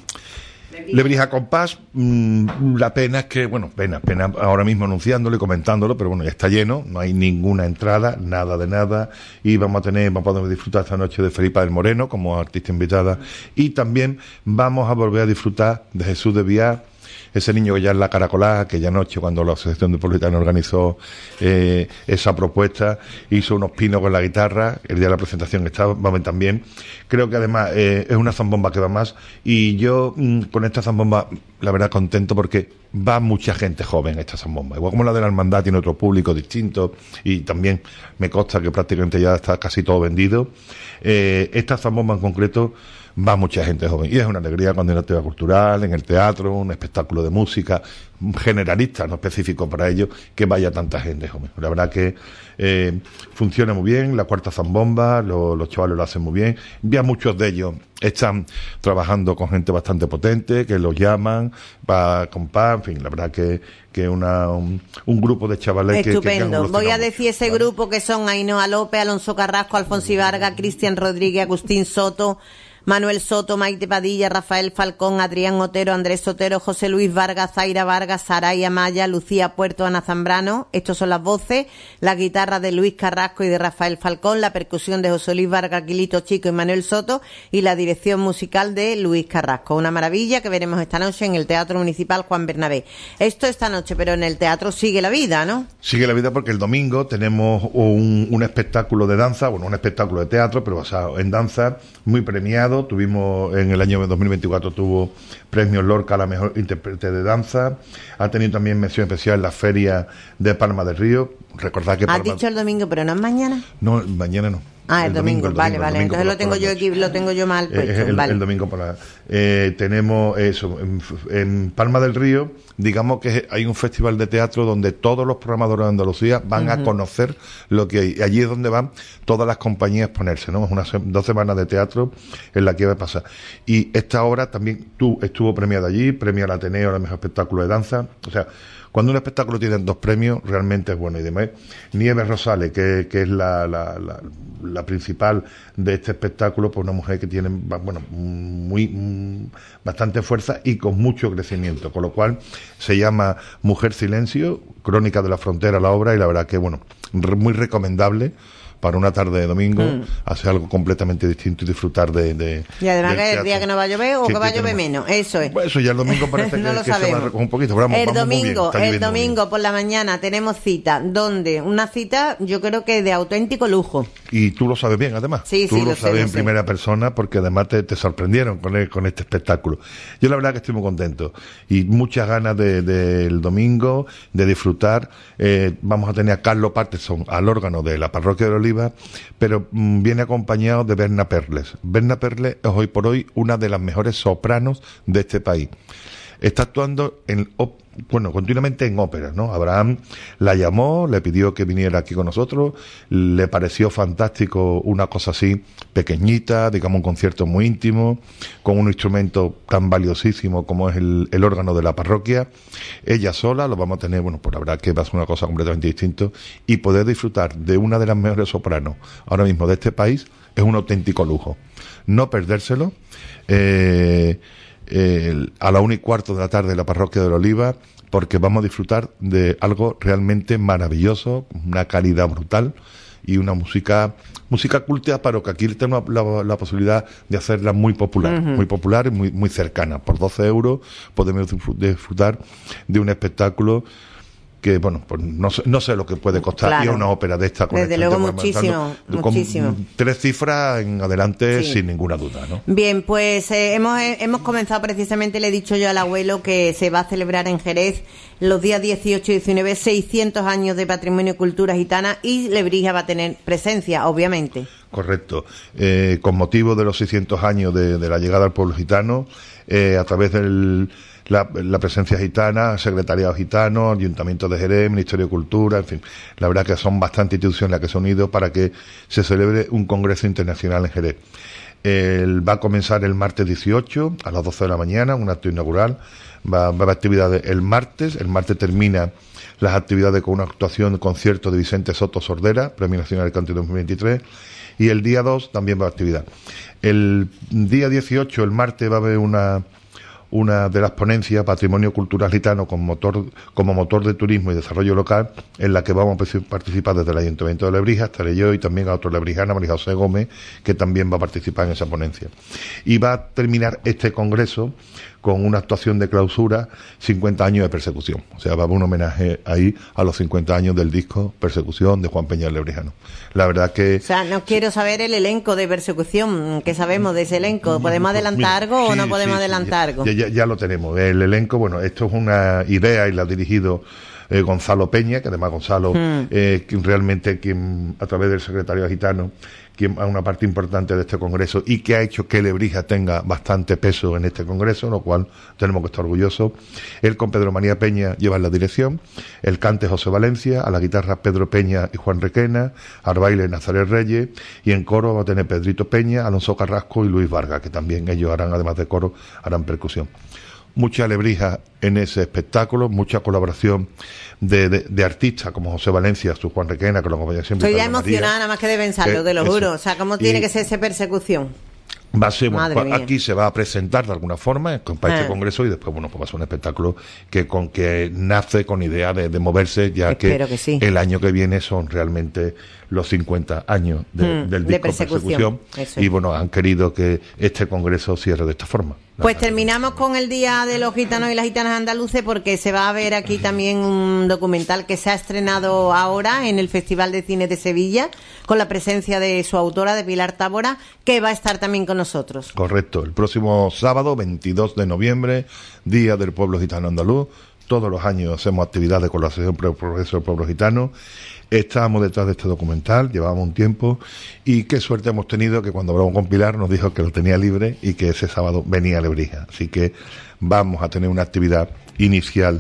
Lebrija Compás. Mm, la pena es que, bueno, pena, pena ahora mismo anunciándolo y comentándolo, pero bueno, ya está lleno, no hay ninguna entrada, nada de nada, y vamos a tener, vamos a poder disfrutar esta noche de Felipa del Moreno como artista invitada, y también vamos a volver a disfrutar de Jesús de Viar, ese niño que ya en la Caracolá, aquella noche cuando la Asociación de Politanos organizó eh, esa propuesta, hizo unos pinos con la guitarra, el día de la presentación estaba, vamos también. Creo que además eh, es una zambomba que va más, y yo mm, con esta zambomba, la verdad, contento porque va mucha gente joven esta zambomba. Igual como la de la Hermandad tiene otro público distinto, y también me consta que prácticamente ya está casi todo vendido. Eh, esta zambomba en concreto va mucha gente joven, y es una alegría cuando hay una actividad cultural, en el teatro, un espectáculo de música generalista, no específico para ello, que vaya tanta gente joven. La verdad que eh, funciona muy bien, la cuarta zambomba, lo, los chavales lo hacen muy bien, ya muchos de ellos están trabajando con gente bastante potente, que los llaman para comprar, en fin, la verdad que que una un, un grupo de chavales que, que, que han Estupendo. Voy a evolucionado decir ese mucho, ¿vale? grupo que son Ainhoa López, Alonso Carrasco, Alfonso Vargas, Cristian Rodríguez, Agustín Soto, Manuel Soto, Maite Padilla, Rafael Falcón, Adrián Otero, Andrés Sotero, José Luis Vargas, Zaira Vargas, Saraya Maya, Lucía Puerto, Ana Zambrano. Estos son las voces, la guitarra de Luis Carrasco y de Rafael Falcón, la percusión de José Luis Vargas, Quilito Chico y Manuel Soto, y la dirección musical de Luis Carrasco. Una maravilla que veremos esta noche en el Teatro Municipal Juan Bernabé. Esto esta noche, pero en el teatro sigue la vida, ¿no? Sigue la vida porque el domingo tenemos un, un espectáculo de danza, bueno, un espectáculo de teatro, pero basado en danza, muy premiado. Tuvimos en el año dos mil veinticuatro tuvo premio Lorca a la mejor intérprete de danza. Ha tenido también mención especial en la feria de Palma del Río. Recordad que Has Palma... dicho el domingo, pero no es mañana. No, mañana no. Ah, el, domingo, el vale, el vale. domingo Entonces por lo la- tengo por la yo noche. aquí, lo tengo yo mal Eh, puesto. el, vale. el domingo por la... Eh, tenemos eso, en, en Palma del Río, digamos que hay un festival de teatro donde todos los programadores de Andalucía van a conocer lo que hay. Allí es donde van todas las compañías a exponerse, ¿no? Es unas se- dos semanas de teatro en la que va a pasar. Y esta obra también tú, estuvo premiada allí, premio al Ateneo, al mejor espectáculo de danza. O sea, cuando un espectáculo tiene dos premios, realmente es bueno. Y demás, Nieves Rosales, que, que es la, la, la, la principal de este espectáculo, pues una mujer que tiene, bueno, muy, mm, bastante fuerza y con mucho crecimiento, con lo cual se llama Mujer Silencio, Crónica de la Frontera, la obra, y la verdad que, bueno, re- muy recomendable para una tarde de domingo, Mm. hacer algo completamente distinto y disfrutar de... de Y además del que el teatro. día que no va a llover o Sí, que va a que llover tenemos- menos, eso es. Bueno, eso ya el domingo parece No que, lo que se va a sabemos. recoger un poquito, pero vamos, el vamos muy bien, domingo, está el lloviendo muy bien. domingo por la mañana tenemos cita, donde una cita yo creo que de auténtico lujo. Y tú lo sabes bien, además. Sí, tú sí, lo lo sé, sabes lo en sé. primera persona porque además te, te sorprendieron con, el- con este espectáculo. Yo la verdad que estoy muy contento y muchas ganas del de, del domingo de disfrutar. Eh, vamos a tener a Carlos Patterson al órgano de la Parroquia de Oliva, pero mm, viene acompañado de Berna Perles. Berna Perles es hoy por hoy una de las mejores sopranos de este país. Está actuando en op- bueno, continuamente en óperas, ¿no? Abraham la llamó, le pidió que viniera aquí con nosotros, le pareció fantástico una cosa así, pequeñita, digamos un concierto muy íntimo, con un instrumento tan valiosísimo como es el, el órgano de la parroquia. Ella sola lo vamos a tener, bueno, pues la verdad que va a ser una cosa completamente distinta, y poder disfrutar de una de las mejores sopranos ahora mismo de este país es un auténtico lujo. No perdérselo. Eh, Eh, a la una y cuarto de la tarde en la Parroquia de la Oliva, porque vamos a disfrutar de algo realmente maravilloso, una calidad brutal y una música música culta, pero que aquí tenemos la, la, la posibilidad de hacerla muy popular, uh-huh. muy popular y muy, muy cercana. Por doce euros podemos disfrutar de un espectáculo que, bueno, pues no sé, no sé lo que puede costar, claro. y una ópera de esta con desde este luego tema, muchísimo, con muchísimo. Tres cifras en adelante, sí. sin ninguna duda, ¿no? Bien, pues eh, hemos, eh, hemos comenzado precisamente, le he dicho yo al abuelo que se va a celebrar en Jerez los días dieciocho y diecinueve, seiscientos años de patrimonio y cultura gitana, y Lebrija va a tener presencia, obviamente. Correcto. Eh, con motivo de los seiscientos años de, de la llegada al pueblo gitano, eh, a través del La, la presencia gitana, secretariado gitano, Ayuntamiento de Jerez, Ministerio de Cultura, en fin, la verdad que son bastantes instituciones las que se han unido para que se celebre un congreso internacional en Jerez. El, va a comenzar el martes dieciocho a las doce de la mañana, un acto inaugural, va, va a haber actividades el martes, el martes termina las actividades con una actuación, un concierto de Vicente Soto Sordera, Premio Nacional del Canto dos mil veintitrés, y el día dos también va a haber actividad. El día dieciocho, el martes, va a haber una una de las ponencias, Patrimonio Cultural Gitano como motor, como motor de turismo y desarrollo local, en la que vamos a participar desde el Ayuntamiento de Lebrija, estaré yo y también a otro lebrijana, María José Gómez, que también va a participar en esa ponencia. Y va a terminar este congreso con una actuación de clausura, cincuenta años de persecución. O sea, va a haber un homenaje ahí a los cincuenta años del disco Persecución de Juan Peña el Lebrijano. La verdad que... O sea, no quiero saber el elenco de Persecución, ¿qué sabemos de ese elenco? ¿Podemos adelantar algo sí, o no podemos sí, adelantar sí, algo? Ya, ya, ya lo tenemos. El elenco, bueno, esto es una idea y la ha dirigido eh, Gonzalo Peña, que además Gonzalo hmm. eh, quien realmente quien a través del secretario gitano, quien es una parte importante de este congreso y que ha hecho que Lebrija tenga bastante peso en este congreso, lo cual tenemos que estar orgullosos. Él con Pedro María Peña lleva la dirección, el cante José Valencia, a la guitarra Pedro Peña y Juan Requena, al baile Nazaret Reyes, y en coro va a tener Pedrito Peña, Alonso Carrasco y Luis Vargas, que también ellos harán, además de coro, harán percusión. Mucha Lebrija en ese espectáculo, mucha colaboración de, de, de artistas como José Valencia, su Juan Requena, que lo acompaña siempre. Estoy ya emocionada, nada más que de pensarlo, eh, te lo eso. juro. O sea, ¿cómo tiene y, que ser esa persecución? Va a ser, bueno, aquí se va a presentar de alguna forma para este ah. congreso y después, bueno, pues va a ser un espectáculo que con que nace con idea de, de moverse, ya que, que sí. el año que viene son realmente los cincuenta años de, mm, del disco de Persecución, persecución y bueno, han querido que este congreso cierre de esta forma. Pues terminamos con el Día de los Gitanos y las Gitanas Andaluces, porque se va a ver aquí también un documental que se ha estrenado ahora en el Festival de Cine de Sevilla, con la presencia de su autora, de Pilar Tábora, que va a estar también con nosotros. Correcto, el próximo sábado, veintidós de noviembre, Día del Pueblo Gitano Andaluz. Todos los años hacemos actividades con la Asociación Pro Progreso del Pueblo Gitano. Estábamos detrás de este documental, llevábamos un tiempo, y qué suerte hemos tenido que cuando hablamos con Pilar nos dijo que lo tenía libre y que ese sábado venía a Lebrija. Así que vamos a tener una actividad inicial,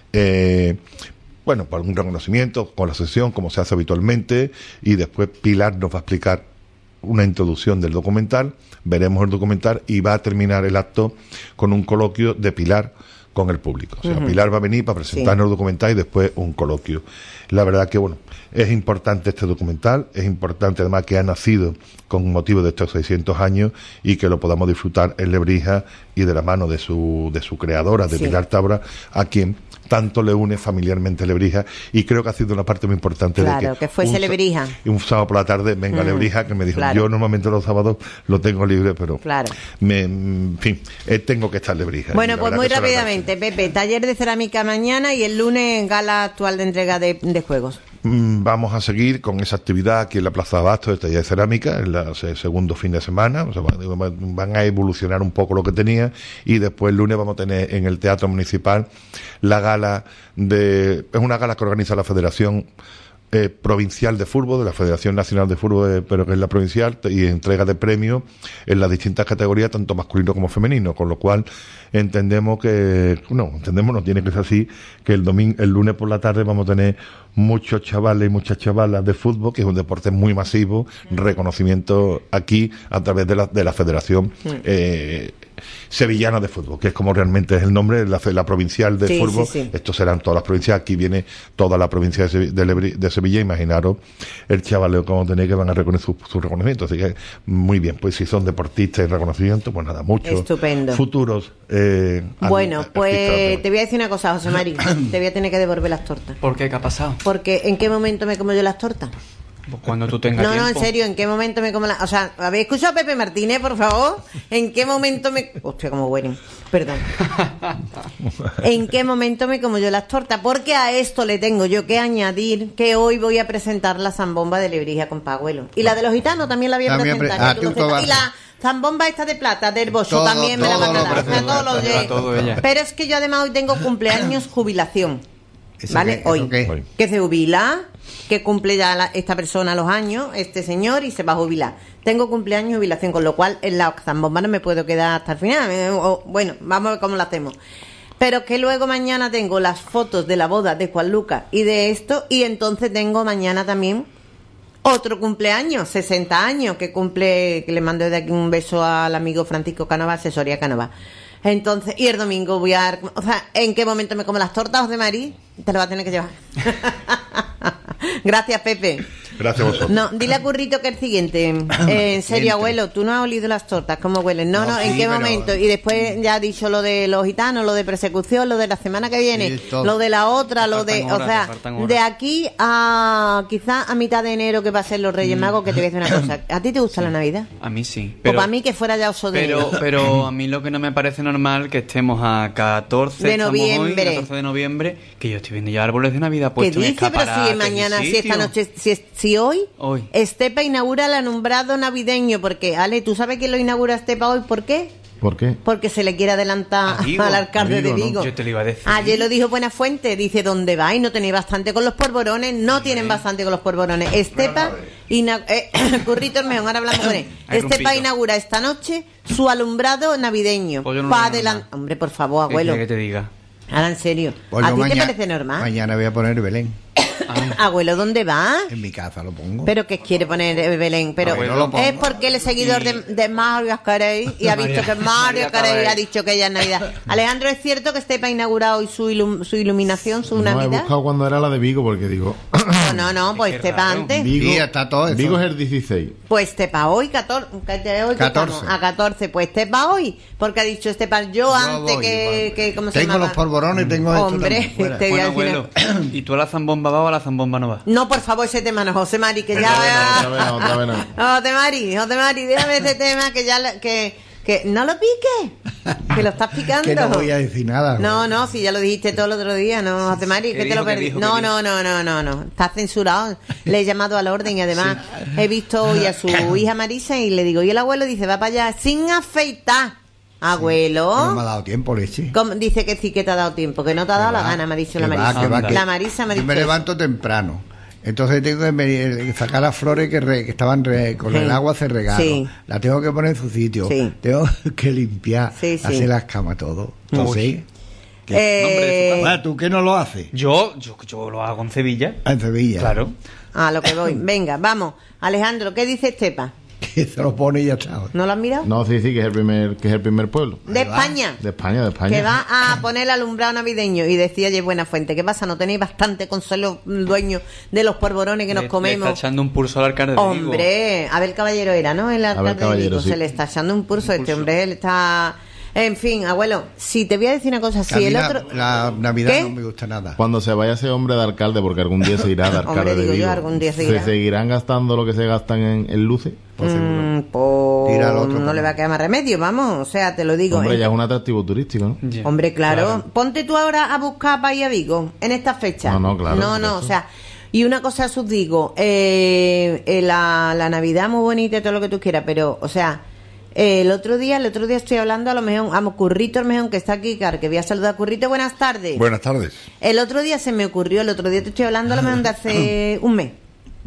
eh, bueno, por algún reconocimiento con la asociación, como se hace habitualmente, y después Pilar nos va a explicar una introducción del documental, veremos el documental y va a terminar el acto con un coloquio de Pilar con el público. O sea, Ujú. Pilar va a venir para presentarnos Sí. el documental y después un coloquio. La verdad que, bueno, es importante este documental, es importante además que ha nacido con motivo de estos seiscientos años y que lo podamos disfrutar en Lebrija y de la mano de su, de su creadora, de Sí. Pilar Tábora, a quien tanto le une familiarmente Lebrija, y creo que ha sido una parte muy importante Claro, de que, que fuese un sa- Lebrija. y un sábado por la tarde venga Mm, Lebrija, que me dijo, claro. yo normalmente los sábados lo tengo libre, pero Claro. me, en fin, eh, tengo que estar Lebrija. Y Bueno, la pues verdad muy que se lo rápidamente, Pepe, taller de cerámica mañana y el lunes gala actual de entrega de, de juegos. Mm, Vamos a seguir con esa actividad aquí en la Plaza de Abasto de taller de cerámica, en el segundo fin de semana. O sea, van van a evolucionar un poco lo que tenía, y después el lunes vamos a tener en el Teatro Municipal la gala de... Es una gala que organiza la Federación eh, Provincial de Fútbol, de la Federación Nacional de Fútbol, eh, pero que es la provincial, y entrega de premios en las distintas categorías, tanto masculino como femenino, con lo cual entendemos que, no, entendemos, no tiene que ser así, que el domingo, el lunes por la tarde vamos a tener muchos chavales y muchas chavalas de fútbol, que es un deporte muy masivo, reconocimiento aquí a través de la, de la Federación eh, Sevillana de Fútbol, que es como realmente es el nombre, la, la provincial de Sí, fútbol. sí, sí. Estos serán todas las provincias, aquí viene toda la provincia de Sevilla, de, Lebri- de Sevilla. Imaginaros el chavaleo que vamos a tener, que van a reconocer su, su reconocimiento. Así que muy bien, pues si son deportistas y reconocimiento, pues nada, muchos Estupendo. futuros eh, Bueno, artistas pues de- te voy a decir una cosa, José Mari, te voy a tener que devolver las tortas. ¿Por qué? ¿Qué ha pasado? Porque ¿en qué momento me como yo las tortas? Pues cuando tú tengas No, no, en tiempo. serio, ¿en qué momento me como las... O sea, ¿habéis escuchado a Pepe Martínez, por favor? ¿En qué momento me... Hostia, como huelen. Perdón. ¿En qué momento me como yo las tortas? Porque a esto le tengo yo que añadir que hoy voy a presentar la zambomba de Lebrija con Paguelo. Y la de los gitanos también la voy a También presentar. pre- ah, que tú tú lo todo sepas. Y vas- la zambomba esta de plata, del bozo, Todo, también me la todo van a lo dar. O sea, presenta, todos los lleva de- todo ella. Pero es que yo además hoy tengo cumpleaños jubilación. ¿Eso ¿Vale? qué? ¿Eso Hoy. qué? Hoy. Que se jubila, que cumple ya la- esta persona los años, este señor, y se va a jubilar. Tengo cumpleaños y jubilación, con lo cual en la zambomba no me puedo quedar hasta el final. Eh, o- bueno, vamos a ver cómo lo hacemos. Pero que luego mañana tengo las fotos de la boda de Juan Lucas y de esto, y entonces tengo mañana también otro cumpleaños, sesenta años, que cumple, que le mando de aquí un beso al amigo Francisco Canova, asesoría Canova. Entonces, y el domingo voy a... O sea, ¿en qué momento me como las tortas, José Marí? Te lo va a tener que llevar. Gracias, Pepe. Gracias a vosotros. No, dile a Currito que el siguiente. Eh, en serio, abuelo, tú no has olido las tortas, ¿cómo huelen? No, no, No, ¿en sí, qué pero- momento? Y después ya ha dicho lo de los gitanos, lo de persecución, lo de la semana que viene, Sí, todo. lo de la otra, Te lo de... faltan O horas, sea, te faltan horas. de aquí a quizás a mitad de enero, que va a ser los Mm. Reyes Magos, que te voy a decir una cosa. ¿A ti te gusta la Navidad? A mí sí. o Pero, para mí que fuera ya oso de pero, enero. pero a mí lo que no me parece normal que estemos a catorce De estamos hoy, noviembre. catorce de noviembre, que yo estoy viendo ya árboles de Navidad ¿Qué puestos en dice? Pero si escaparates y mañana, si esta sitios. noche, si, es- si hoy, Hoy. Estepa inaugura el alumbrado navideño, porque, Ale, ¿tú sabes quién lo inaugura Estepa hoy? ¿Por qué? ¿Por qué? Porque se le quiere adelantar A Vigo, al alcalde a Vigo, de ¿no? Vigo. Yo te lo iba a decir. Ayer lo dijo Buenafuente, dice, ¿dónde vais? No tenéis bastante con los polvorones, no tienen bastante con los polvorones. Estepa, ina- eh, Currito el mejor, ahora hablamos con él. Ay, Estepa Rumpito. inaugura esta noche su alumbrado navideño. Pues yo no lo Pa' veo adelan- normal. Hombre, por favor, ¿Qué abuelo. quiere que te diga? Ahora, en serio. Pues ¿A yo ti te mañana- parece normal? Mañana voy a poner Belén. Abuelo, ¿dónde va? En mi casa lo pongo. Pero que quiere poner eh, Belén, pero Abuelo, lo pongo. es porque él es seguidor de, de Mario Carey y ha visto María- que Mario María Carey Carey. ha dicho que ya es Navidad. Alejandro, ¿es cierto que Estepa ha inaugurado hoy su, ilum- su iluminación, su No, he Navidad? buscado cuando era la de Vigo porque digo... No, no, no, pues Qué Estepa raro. antes. Vigo, Sí, está todo eso. Vigo es el dieciséis. Pues Estepa hoy, catorce, hoy que catorce. estamos, a catorce, pues Estepa hoy, porque ha dicho Estepa yo, Yo antes voy, que, igual. que, ¿cómo se Tengo llama? los polvorones, tengo esto Hombre, también, fuera. te voy a Bueno, decir abuelo, ¿y tú a la zambomba vas o a la zambomba no vas? No, por favor, ese tema no, José Mari, que ya... Otra vez no, otra vez no. José Mari, José Mari, déjame ese tema que ya... la- que, que no lo piques, que lo estás picando. Que no voy a decir nada. No, no, si ya lo dijiste todo el otro día, no, José Mari, ¿Qué que te lo dijo, qué perdí. dijo, No, qué no, no, no, no, no, está censurado. Le he llamado al orden y además he visto hoy a su hija Marisa y le digo, y el abuelo dice, va para allá sin afeitar. Abuelo. No me ha dado tiempo, leche. ¿Cómo? Dice que sí que te ha dado tiempo, que no te ha dado Que la va, gana, me ha dicho que la va, Marisa. que va, que- La Marisa me ha Yo dicho me eso. levanto temprano. Entonces tengo que venir- sacar las flores que, re- que estaban re- con Sí. el agua se regaron. Sí. Las tengo que poner en su sitio. Sí. Tengo que limpiar, Sí, sí. hacer las camas, todo. Entonces, Eh, ah, ¿tú qué no lo haces? Yo, yo, yo lo hago en Sevilla. En Sevilla. Claro. A lo que voy. Venga, vamos. Alejandro, ¿qué dice Estepa? y se lo pone y ya está. ¿No lo has mirado? No, sí, sí, que es el primer, que es el primer pueblo. De España. De España, de España. Que va a poner el alumbrado navideño. Y decía Ye Buenafuente, ¿qué pasa? ¿No tenéis bastante con ser los dueños de los polvorones que nos Le- comemos? Le está echando un pulso al alcalde de Vigo. Hombre, Abel Caballero era, ¿no? El alcalde de Caballero, Vigo. sí. Se le está echando un pulso. Este hombre él está... En fin, abuelo, si te voy a decir una cosa, A si mí el la, otro... la Navidad ¿Qué? no me gusta nada. Cuando se vaya ese hombre de alcalde, porque algún día se irá de alcalde Hombre, de digo yo, Vigo, algún día se irá. seguirán gastando lo que se gastan en, en luces. Pues seguro. Mm, pues Tira al otro no por le va ahí. a quedar más remedio, vamos, o sea, te lo digo. Hombre, ¿eh? ya es un atractivo turístico, ¿no? Ya. Hombre, claro. Claro. Ponte tú ahora a buscar para ir a Vigo en esta fecha. No, no, claro, No, por no, eso. o sea, y una cosa os digo, eh, eh, la, la Navidad muy bonita y todo lo que tú quieras, pero, o sea, eh, el otro día, el otro día estoy hablando a lo mejor, a Currito el mejor que está aquí, Car, que voy a saludar a Currito, buenas tardes. Buenas tardes. El otro día se me ocurrió, el otro día te estoy hablando a lo mejor de hace un mes.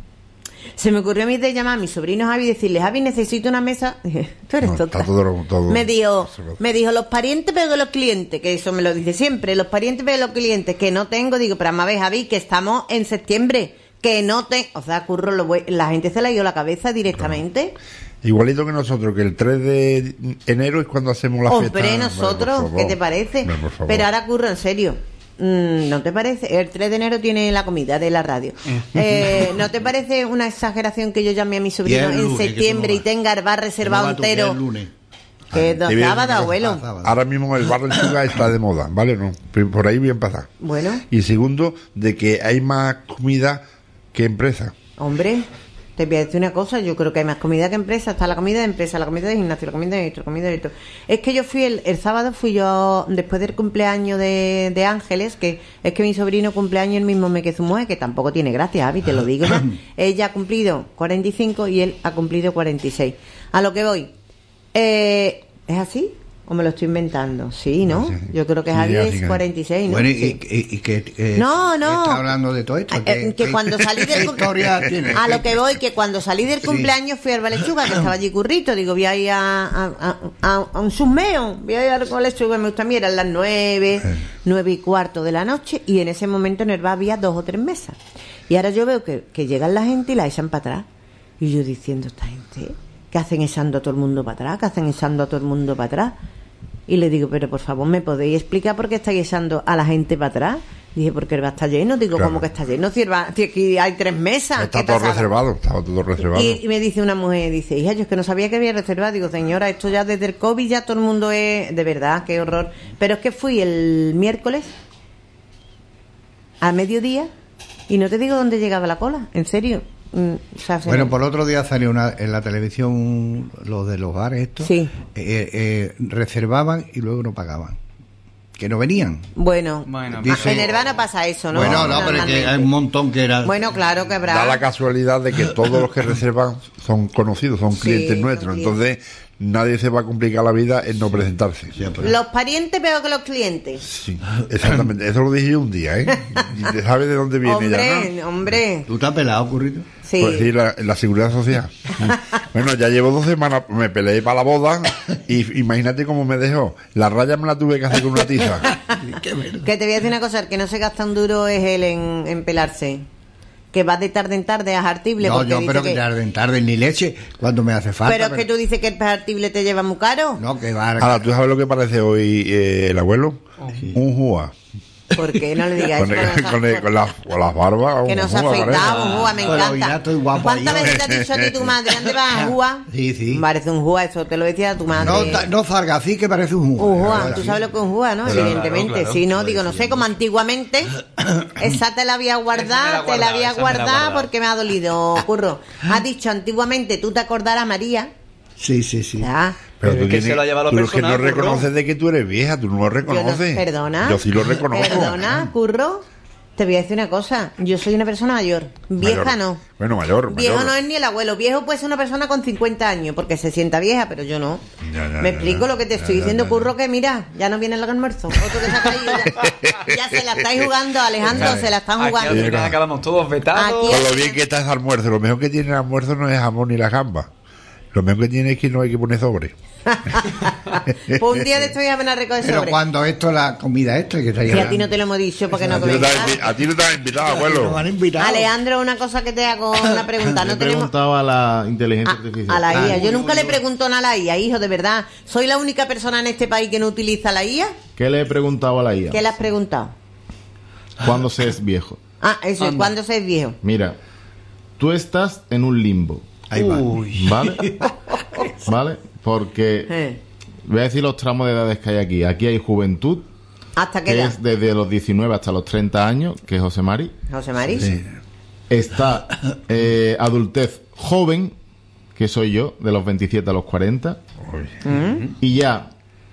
Se me ocurrió a mí de llamar a mi sobrino Javi y decirle, Javi, necesito una mesa. Dije, tú eres No, tonta. está todo- todo me dijo, observado. me dijo, los parientes pero de los clientes, que eso me lo dice siempre, los parientes pero de los clientes, que no tengo, digo, pero a ver, Javi, que estamos en septiembre, que no te, o sea, curro, lo voy- la gente se le ha ido la cabeza directamente. Igualito que nosotros, que el tres de enero es cuando hacemos la fiesta. Hombre, nosotros, Hombre, por ¿qué te favor. parece? Hombre, por favor. Pero ahora curro, en serio. Mm, ¿No te parece? El tres de enero tiene la comida de la radio. Eh, ¿No te parece una exageración que yo llame a mi Y sobrino el en lunes, que septiembre tú no y vas. tenga el bar No reservado va tú, que entero? es el lunes. Que es Te voy a sábado, decir una abuelo. Ah, sábado. Ahora mismo el bar lechuga está de moda, ¿vale? No, por ahí voy a empezar. Bueno, Y segundo, de que hay más comida que empresa. hombre, te voy a decir una cosa, yo creo que hay más comida que empresa. Está la comida de empresa, la comida de gimnasio, la comida de esto, la comida de esto. Es que yo fui el, el sábado, fui yo después del cumpleaños de, de Ángeles, que es que mi sobrino cumpleaños el mismo mes que su mujer, que tampoco tiene gracia, Avi, te lo digo ya. Ella ha cumplido cuarenta y cinco y él ha cumplido cuarenta y seis. A lo que voy, eh, ¿es así? ¿O me lo estoy inventando? Sí, ¿no? Sí. Yo creo que Sí, Javi así es que- cuarenta y seis, ¿no? Bueno, y, Sí. y- y que... eh, No, no. Está hablando de todo esto. Eh, ¿qué- eh, que qué- cuando salí del qué cum- historia tiene? a lo que voy, que cuando salí del Sí. cumpleaños fui al Lechuga, que estaba allí Currito, digo, voy a ir a, a, a- a- a un submeo, voy a ir al Lechuga, me gusta a mí, eran las nueve, nueve y cuarto de la noche, y en ese momento en el bar había dos o tres mesas. Y ahora yo veo que, que llegan la gente y la echan para atrás. Y yo diciendo, esta gente, ¿qué hacen echando a todo el mundo para atrás? ¿Qué hacen echando a todo el mundo para atrás? Y le digo, pero por favor, ¿me podéis explicar por qué estáis echando a la gente para atrás? Dije, porque el bar está lleno. Digo, Claro. ¿cómo que está lleno? Si, el bar- si aquí hay tres mesas. Está ¿qué todo pasada? reservado, estaba todo reservado. Y, y me dice una mujer, dice, hija, yo es que no sabía que había reservado. Digo, señora, esto ya desde el COVID ya todo el mundo es... De verdad, qué horror. Pero es que fui el miércoles a mediodía y no te digo dónde llegaba la cola. En serio. Mm, o sea, se- Bueno, por otro día salió una, en la televisión lo de los bares estos. Sí. eh, eh, reservaban y luego no pagaban. Que no venían. Bueno, Bueno, Dice- en Hervana pasa eso, ¿no? Bueno, no, pero es que Normalmente. hay un montón que era... Bueno, claro que habrá. Da la casualidad de que todos los que reservan son conocidos, son Sí, clientes son nuestros. clientes. Entonces, nadie se va a complicar la vida en no presentarse. Siempre. Los parientes peor que los clientes. Sí, exactamente. Eso lo dije yo un día, ¿eh? Y te sabes de dónde viene ya, Hombre, ¿no? hombre. ¿Tú te has pelado, Currito? Sí. Pues sí, la, la seguridad social. Bueno, ya llevo dos semanas, me peleé para la boda y imagínate cómo me dejó. La raya me la tuve que hacer con una tiza. Que te voy a decir una cosa, el que no se gasta un duro es él en, en pelarse. Que va de tarde en tarde a jartible. No, porque yo, dice pero que tarde en tarde ni jartible cuando me hace falta. Pero es que tú dices que el jartible te lleva muy caro. No, que va... Ahora, ¿tú sabes lo que parece hoy eh, el abuelo? Un jua. ¿Por qué no le digas Con, eso? el- con, el- con las, con las barbas. Que un no se ha jua parece. afeitado, un jua, me Bueno, ya encanta. estoy guapo ¿Cuántas ahí, veces te ha dicho a ti tu madre? ¿Dónde vas, jua? Sí, sí. Parece un jua, eso te lo decía tu madre. No, ta- no salga así que parece un Un jugo. jua, tú sabes lo que es un jua, ¿no? Claro, Evidentemente, claro. sí, no, digo, no sé, como antiguamente, esa te la había Esa me guardado, la te la guardaba, había esa me la guardado guardaba. porque me ha dolido, curro. Has dicho antiguamente, tú te acordarás, María. Sí, sí, sí. Ya. Pero Pero tú es que tienes, se lo ha llevado a lo tú es que no personal, curro. reconoces de que tú eres vieja, tú no lo Yo no- reconoces. perdona. Yo sí lo reconozco. Perdona, curro. Te voy a decir una cosa. Yo soy una persona mayor. Vieja Mayor. no. Bueno, mayor. Viejo mayor. no es ni el abuelo. Viejo puede ser una persona con cincuenta años porque se sienta vieja, pero yo no. Ya, ya, Me ya, explico ya. lo que te Ya, estoy ya, diciendo, ya, curro, que mira, ya no viene el almuerzo. Otro que se ha caído. Ya, ya se la estáis jugando, Alejandro, Vale. se la están Aquí jugando. al final acabamos todos vetados. Aquí- Con lo bien que está ese almuerzo. Lo mejor que tiene el almuerzo no es jamón ni la gamba. Lo mejor que tiene es que no hay que poner sobre. Pues un día de esto voy a venir a recoger Pero sobre. cuando esto, la comida esta que está Si a ti no te lo hemos dicho porque no A ti no te comes has invi- nada. a ti no te has invitado, abuelo. Nos han invitado. Alejandro, una cosa que te hago una pregunta. Le No he tenemos... preguntado a la inteligencia A, artificial. a la I A. Ah, Yo nunca le pregunto nada a la I A, hijo, de verdad. ¿Soy la única persona en este país que no utiliza la I A? ¿Qué le he preguntado a la I A? ¿Qué le has preguntado? ¿Cuándo se es viejo? Ah, eso es, ¿cuándo se es viejo? Mira, tú estás en un limbo, Ahí va. ¿vale? ¿Vale? Porque Eh, voy a decir los tramos de edades que hay aquí. Aquí hay juventud, ¿Hasta qué que edad? es desde los diecinueve hasta los treinta años, que es José Mari. José Maris. Está eh, adultez joven, que soy yo, de los veintisiete a los cuarenta. Mm. Y ya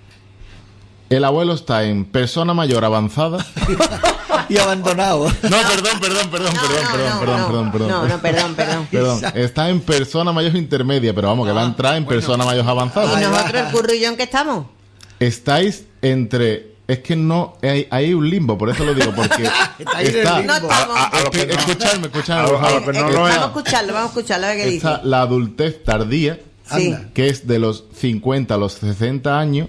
el abuelo está en persona mayor avanzada. Y abandonado. No, perdón, perdón, perdón, No, perdón, no, perdón, no, perdón, no. perdón, perdón. No, no, perdón, perdón. Perdón, está en persona mayor intermedia, pero vamos, que va a entrar en persona mayor avanzada. ¿Y nosotros, el curro y yo, en qué estamos? Estáis entre... Es que no... Hay, hay un limbo, por eso lo digo, porque Estáis en el está... limbo. No estamos. A- a- a lo que no- Escuchadme, escuchadme, a por lo- a lo favor. que no Eh, lo vamos es. a escucharlo, vamos a escucharlo, a ver qué dice. Está la adultez tardía, Sí. Anda. que es de los cincuenta a los sesenta años,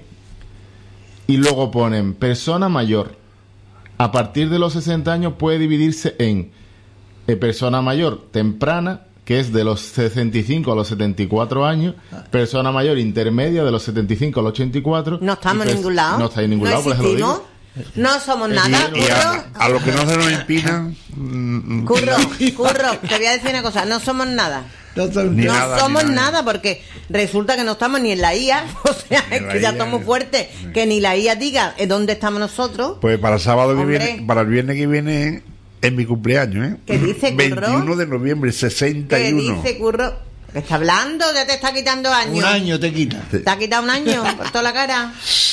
y luego ponen persona mayor. A partir de los sesenta años puede dividirse en eh, persona mayor temprana, que es de los sesenta y cinco a los setenta y cuatro años, persona mayor intermedia de los setenta y cinco a los ochenta y cuatro. No estamos y en pers- ningún lado. No está en ningún No lado, por eso lo existimos. digo. No somos nada, Y a, curro. a lo que no se nos impina, mm, Curro, curro, te voy a decir una cosa, no somos nada. No son- Ni no nada, ni somos nada. nada. porque resulta que no estamos ni en la I A, o sea, es la que ya I A, estamos no. fuertes, que ni la I A diga eh, dónde estamos nosotros. pues para el sábado que Hombre. viene, para el viernes que viene es mi cumpleaños, ¿eh? ¿Qué dice, curro? veintiuno de noviembre, ¿Qué sesenta y uno. dice, curro? ¿Qué está hablando? Ya te está quitando años. Un año te quita. ¿Te ha quitado un año por toda la cara?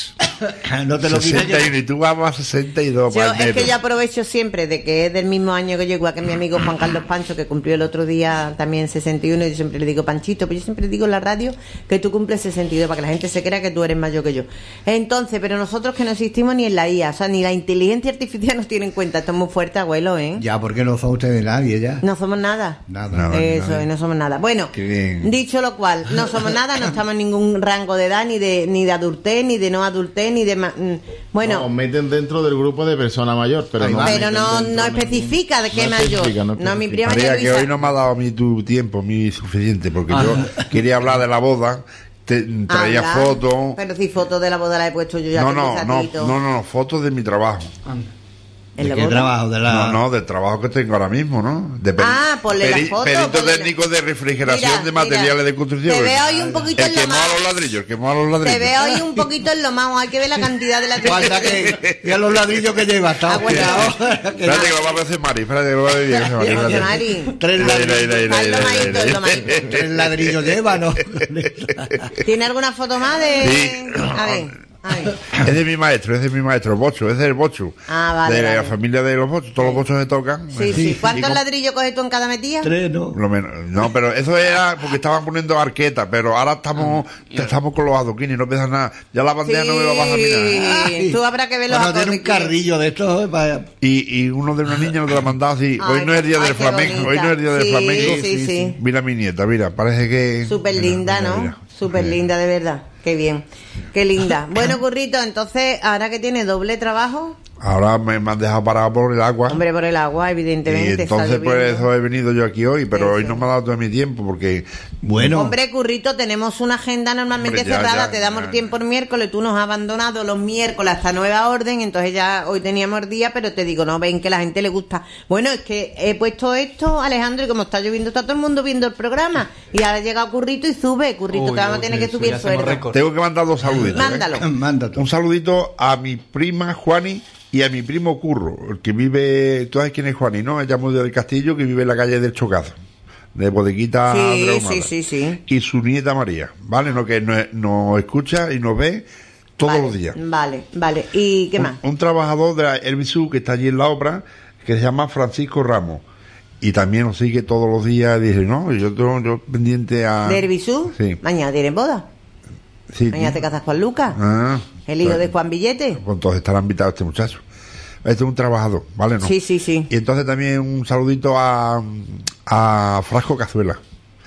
No te lo quita. sesenta y uno, y tú vas a sesenta y dos. Yo, para es enero. que yo aprovecho siempre de que es del mismo año que yo, igual que mi amigo Juan Carlos Pancho, que cumplió el otro día también sesenta y uno, y yo siempre le digo, Panchito, pues yo siempre digo en la radio que tú cumples sesenta y dos, para que la gente se crea que tú eres mayor que yo. Entonces, pero nosotros que no existimos ni en la I A, o sea, ni la inteligencia artificial nos tiene en cuenta. Esto es muy fuerte, abuelo, ¿eh? Ya, porque no son ustedes nadie ya. No somos nada. Nada. Nada. Eso, nada. y no somos nada. Bueno, Qué bien. dicho lo cual, no somos nada, no estamos en ningún rango de edad, ni de ni de adultez, ni de no adultez, ni de... ma- mm, Bueno, Nos meten dentro del grupo de persona mayor, pero Ahí no. va. pero meten no, dentro no ningún- especifica de qué no mayor. especifica, no No, mi especifica. prima María, que Luisa. hoy no me ha dado a mí tu tiempo, mi suficiente, porque yo quería hablar de la boda, te, traía Habla. fotos. Pero si fotos de la boda la he puesto yo ya. No, con no, mis no, gatitos. no, no, fotos de mi trabajo. ¿En la ¿De qué boda? trabajo? De la... No, no, del trabajo que tengo ahora mismo, ¿no? De peri- Ah, ponle la foto, Perito ponle la- técnico de refrigeración Mira, de materiales mira, de construcción. te veo hoy un poquito El en que lo moja más- los ladrillos, el que moja los ladrillos. Te veo hoy un poquito en lo más. Hay que ver la cantidad de ladrillos. Falta que... Ya los ladrillos que lleva. Está Ah, bueno. cuidado. Que- Espérate que lo va a hacer Mari, espérate que lo va a decir. Mari, José espérate. Mari. Tres Mira, mira, ladrillos, mira, Haz lo mira, maíto, mira, lo maíto. mira. tres ladrillos lleva, ¿no? ¿Tiene alguna foto más de.? Sí. A ver. a ver. Es de mi maestro, es de mi maestro, Bocho, es del Bocho. Ah, vale, De la vale. familia de los Bochos, todos los Bochos se tocan. Sí, sí. Y ¿Cuántos como- ladrillos coges tú en cada metida? Tres, ¿no? Lo menos. No, pero eso era porque estaban poniendo arquetas, pero ahora estamos estamos con los adoquines, no pesa nada. Ya la bandera no me va a bajar ni nada. Sí. Tú habrá que ver los Bueno, tiene un acordes que- carrillo de estos, ¿eh? Para... Y, y uno de una niña nos lo ha mandado así. Ay, Hoy no es el día ay, del qué flamenco, hoy bonita. no es el día del Sí, flamenco. sí, sí. Mira mi nieta, mira, parece que. Súper mira, linda, mira, ¿no? mira. Súper linda, de verdad. Qué bien. Qué linda. Bueno, Currito, entonces, ahora que tiene doble trabajo, Ahora me, me han dejado parado por el agua. hombre, por el agua, y evidentemente. está entonces por lloviendo. eso he venido yo aquí hoy, pero Eso. hoy no me ha dado todo mi tiempo porque. Bueno, Hombre, Currito, tenemos una agenda normalmente Hombre, ya, cerrada, ya, te damos ya, tiempo el miércoles, tú nos has abandonado los miércoles hasta nueva orden, entonces ya hoy teníamos el día, pero te digo, no, ven que a la gente le gusta. Bueno, es que he puesto esto, Alejandro, y como está lloviendo, está todo el mundo viendo el programa, y ahora llega Currito y sube, Currito, Uy, que vamos a uy, tener que eso subir ya el hacemos sueldo. récord. Tengo que mandar dos saluditos. ¿eh? Mándalo. mándate. Un saludito a mi prima Juani y a mi primo Curro, el que vive, ¿tú sabes quién es Juani, no? Ella es del Castillo, que vive en la calle del Chocazo, de Bodeguita Sí, Andrea Ahumada. sí, sí, sí. Y su nieta María, ¿vale? No, que nos, nos escucha y nos ve todos Vale, los días. Vale, vale. ¿Y qué Un, más? un trabajador de la Herbisu que está allí en la obra, que se llama Francisco Ramos. Y también nos sigue todos los días. Dice, no, yo tengo yo pendiente a. ¿De Herbisú? Sí. Mañana tienen boda. Sí, Mañana te casas con Lucas, Ah, el hijo pues, de Juan Billete. pues entonces estará invitado este muchacho. Este es un trabajador, ¿vale? ¿No? Sí, sí, sí. Y entonces también un saludito a, a Frasco Cazuela.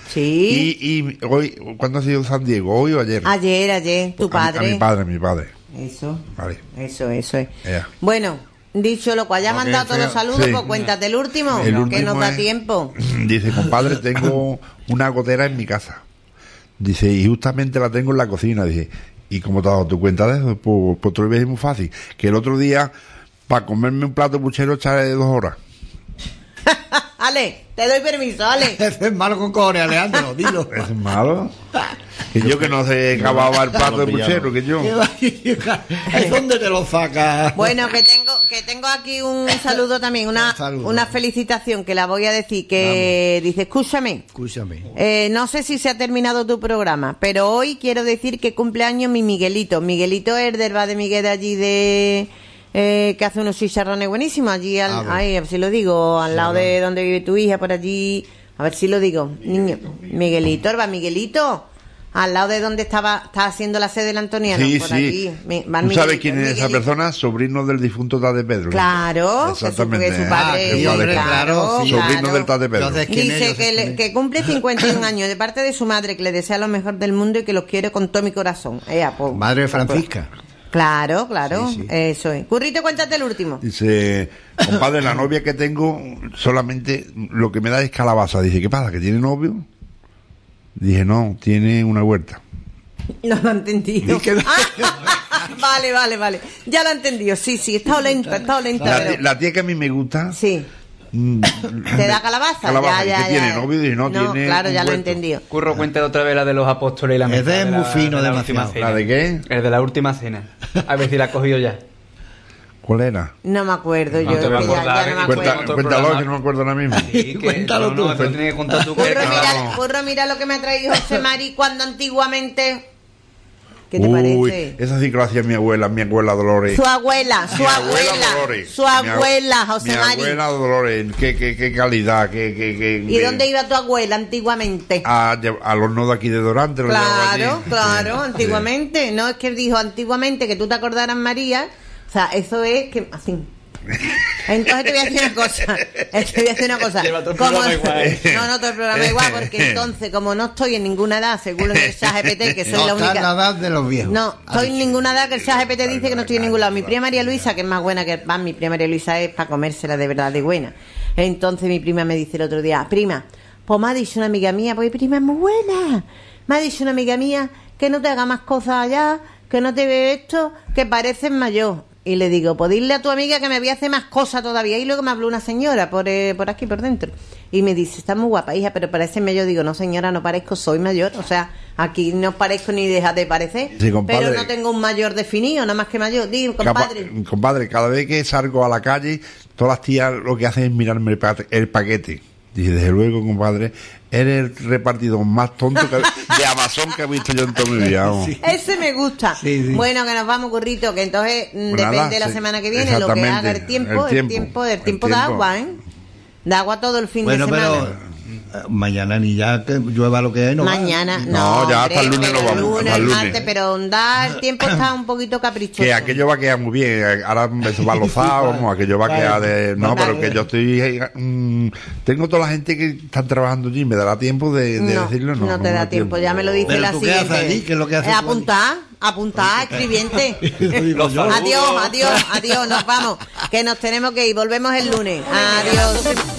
Sí. Y, y hoy, ¿cuándo ha sido San Diego? ¿Hoy o ayer? Ayer, ayer, tu A mi- padre. A, mi padre, mi padre. Eso, Vale. eso, eso es. Ya. Bueno, dicho lo cual, ya Lo que mandado es todos los feo. saludos, Sí. pues cuéntate el último, El que último nos da es- tiempo. Dice, compadre, tengo una gotera en mi casa. Dice, y justamente la tengo en la cocina. Dice, ¿y cómo te has dado tu cuenta de eso? Pues, pues tú lo ves muy fácil. Que el otro día, para comerme un plato puchero, echaré dos horas. Ale, te doy permiso, Ale. Ese es malo con cojones, Alejandro, dilo. ¿Es malo? Que yo que no sé acababa el plato de puchero, que yo. ¿Es donde te lo sacas? Bueno, que tengo que tengo aquí un saludo también, una, Un saludo. una felicitación que la voy a decir, que dice, escúchame, Escúchame. eh, no sé si se ha terminado tu programa, pero hoy quiero decir que cumpleaños mi Miguelito. Miguelito es del bar de Miguel de allí de... Eh, que hace unos chicharrones buenísimos allí, al, Ah, bueno. ay, a ver si lo digo, al lado de donde vive tu hija, por allí, a ver si lo digo, niño, Miguelito, va Miguelito, al lado de donde estaba, estaba haciendo la sede del Antoniano, Sí, por sí. aquí. Mi- va ¿Tú Miguelito, sabes quién es esa Miguelito. persona? Sobrino del difunto Tade Pedro. Claro, que su, Exactamente. que su padre, Ah, que sí, padre, claro, claro, sí. Sobrino claro. del Tade Pedro. Entonces, ¿quién es? Dice Yo sé que, quién le- es. que cumple cincuenta y un años de parte de su madre, que le desea lo mejor del mundo y que los quiere con todo mi corazón. Ea, pues, Madre de Francisca. claro, claro, Sí, sí. eso es. Currito, cuéntate el último. Dice, compadre, la novia que tengo solamente lo que me da es calabaza. Dice, ¿qué pasa? ¿Que tiene novio? Dije, no, tiene una huerta. No lo he entendido. Y que- Ah, vale, vale, vale. Ya lo he entendido. Sí, sí, he estado lenta, he estado lenta. La, pero- tía- la tía que a mí me gusta... Sí. mm, ¿Te da calabaza? Calabaza. Ya, ya, ¿Y qué ya. tiene? ¿Novio? Dice, no, tiene claro, un ya lo he huerto. entendido. Curro, cuenta otra vez la de los apóstoles y la Ese mesa es de muy la- fino, de la demasiado. última cena. ¿La de qué? El de la última cena. A ver si la has cogido ya. ¿Cuál era? No me acuerdo, No yo te voy a es que ya, acordar, ya no me ¿eh? acuerdo. Cuenta, otro cuéntalo, programa. que no me acuerdo ahora mismo. Sí, que, Cuéntalo no, tú. no, eso tienes que contar tú. que- Curro, que mira, vamos. Curro, mira lo que me ha traído José Mari cuando antiguamente... ¿Qué te Uy, parece? esa sí que lo hacía mi abuela, mi abuela Dolores. Su abuela, su Mi abuela, Dolores. su Mi ab- abuela, José Mi Mari. abuela Dolores, qué, qué, qué calidad, qué, qué, qué... ¿Y dónde iba tu abuela antiguamente? A, al horno de aquí de Dorante. lo llevaba Claro, allí. claro, Sí, antiguamente. No es que dijo antiguamente que tú te acordaras, María. O sea, eso es que así. Entonces te voy a decir una cosa. Te voy a decir una cosa. Lleva todo el Como- programa igual. No, no, todo el programa igual, porque entonces, como no estoy en ninguna edad, según el ChatGPT, que soy No la está única. la edad de los viejos. No, estoy en ninguna edad, que el ChatGPT dice que no estoy en ningún lado. Mi prima María Luisa, que es más buena que el pan, mi prima María Luisa es para comérsela de verdad de buena. Entonces mi prima me dice el otro día, prima, pues me ha dicho una amiga mía, pues mi prima es muy buena. Me ha dicho una amiga mía que no te haga más cosas allá, que no te ve esto, que pareces mayor. Y le digo, pues dile a tu amiga que me voy a hacer más cosas todavía. Y luego me habló una señora por, eh, por aquí, por dentro. Y me dice, está muy guapa, hija, pero parece mayor. Digo, no, señora, no parezco, soy mayor. O sea, aquí no parezco ni deja de parecer. Sí, compadre. Pero no tengo un mayor definido, nada más que mayor. Digo, Capa- compadre. compadre, cada vez que salgo a la calle, todas las tías lo que hacen es mirarme el, pa- el paquete. Dice, desde luego, compadre, eres el repartidor más tonto que, de Amazon que he visto yo en toda mi vida. vamos. Ese me gusta. Sí, sí. Bueno, que nos vamos, Currito, que entonces mm, Pues depende nada, de la sí, semana que viene, lo que exactamente, haga el tiempo, el el tiempo, tiempo, el el tiempo de tiempo. agua, ¿eh? De agua todo el fin Bueno, de semana. pero eh, mañana ni ya que llueva lo que hay, no va. Mañana, no, No, ya hasta el hombre, lunes pero no vamos, lunes, hasta el lunes. martes, pero da, el tiempo está un poquito caprichoso. Que aquello va a quedar muy bien. Ahora eso va a lozar, vamos, aquello va a quedar de. No, pero que yo estoy. mm, tengo toda la gente que están trabajando allí, me dará tiempo de, de no, decirlo. No, no te da tiempo, ya me lo dice Pero la tú, ¿qué siguiente. haces allí? ¿Qué es lo que haces Eh, tú allí? apuntar, apuntar, escribiente. Eso digo yo. Adiós, adiós, adiós, nos vamos, que nos tenemos que ir, volvemos el lunes. Adiós.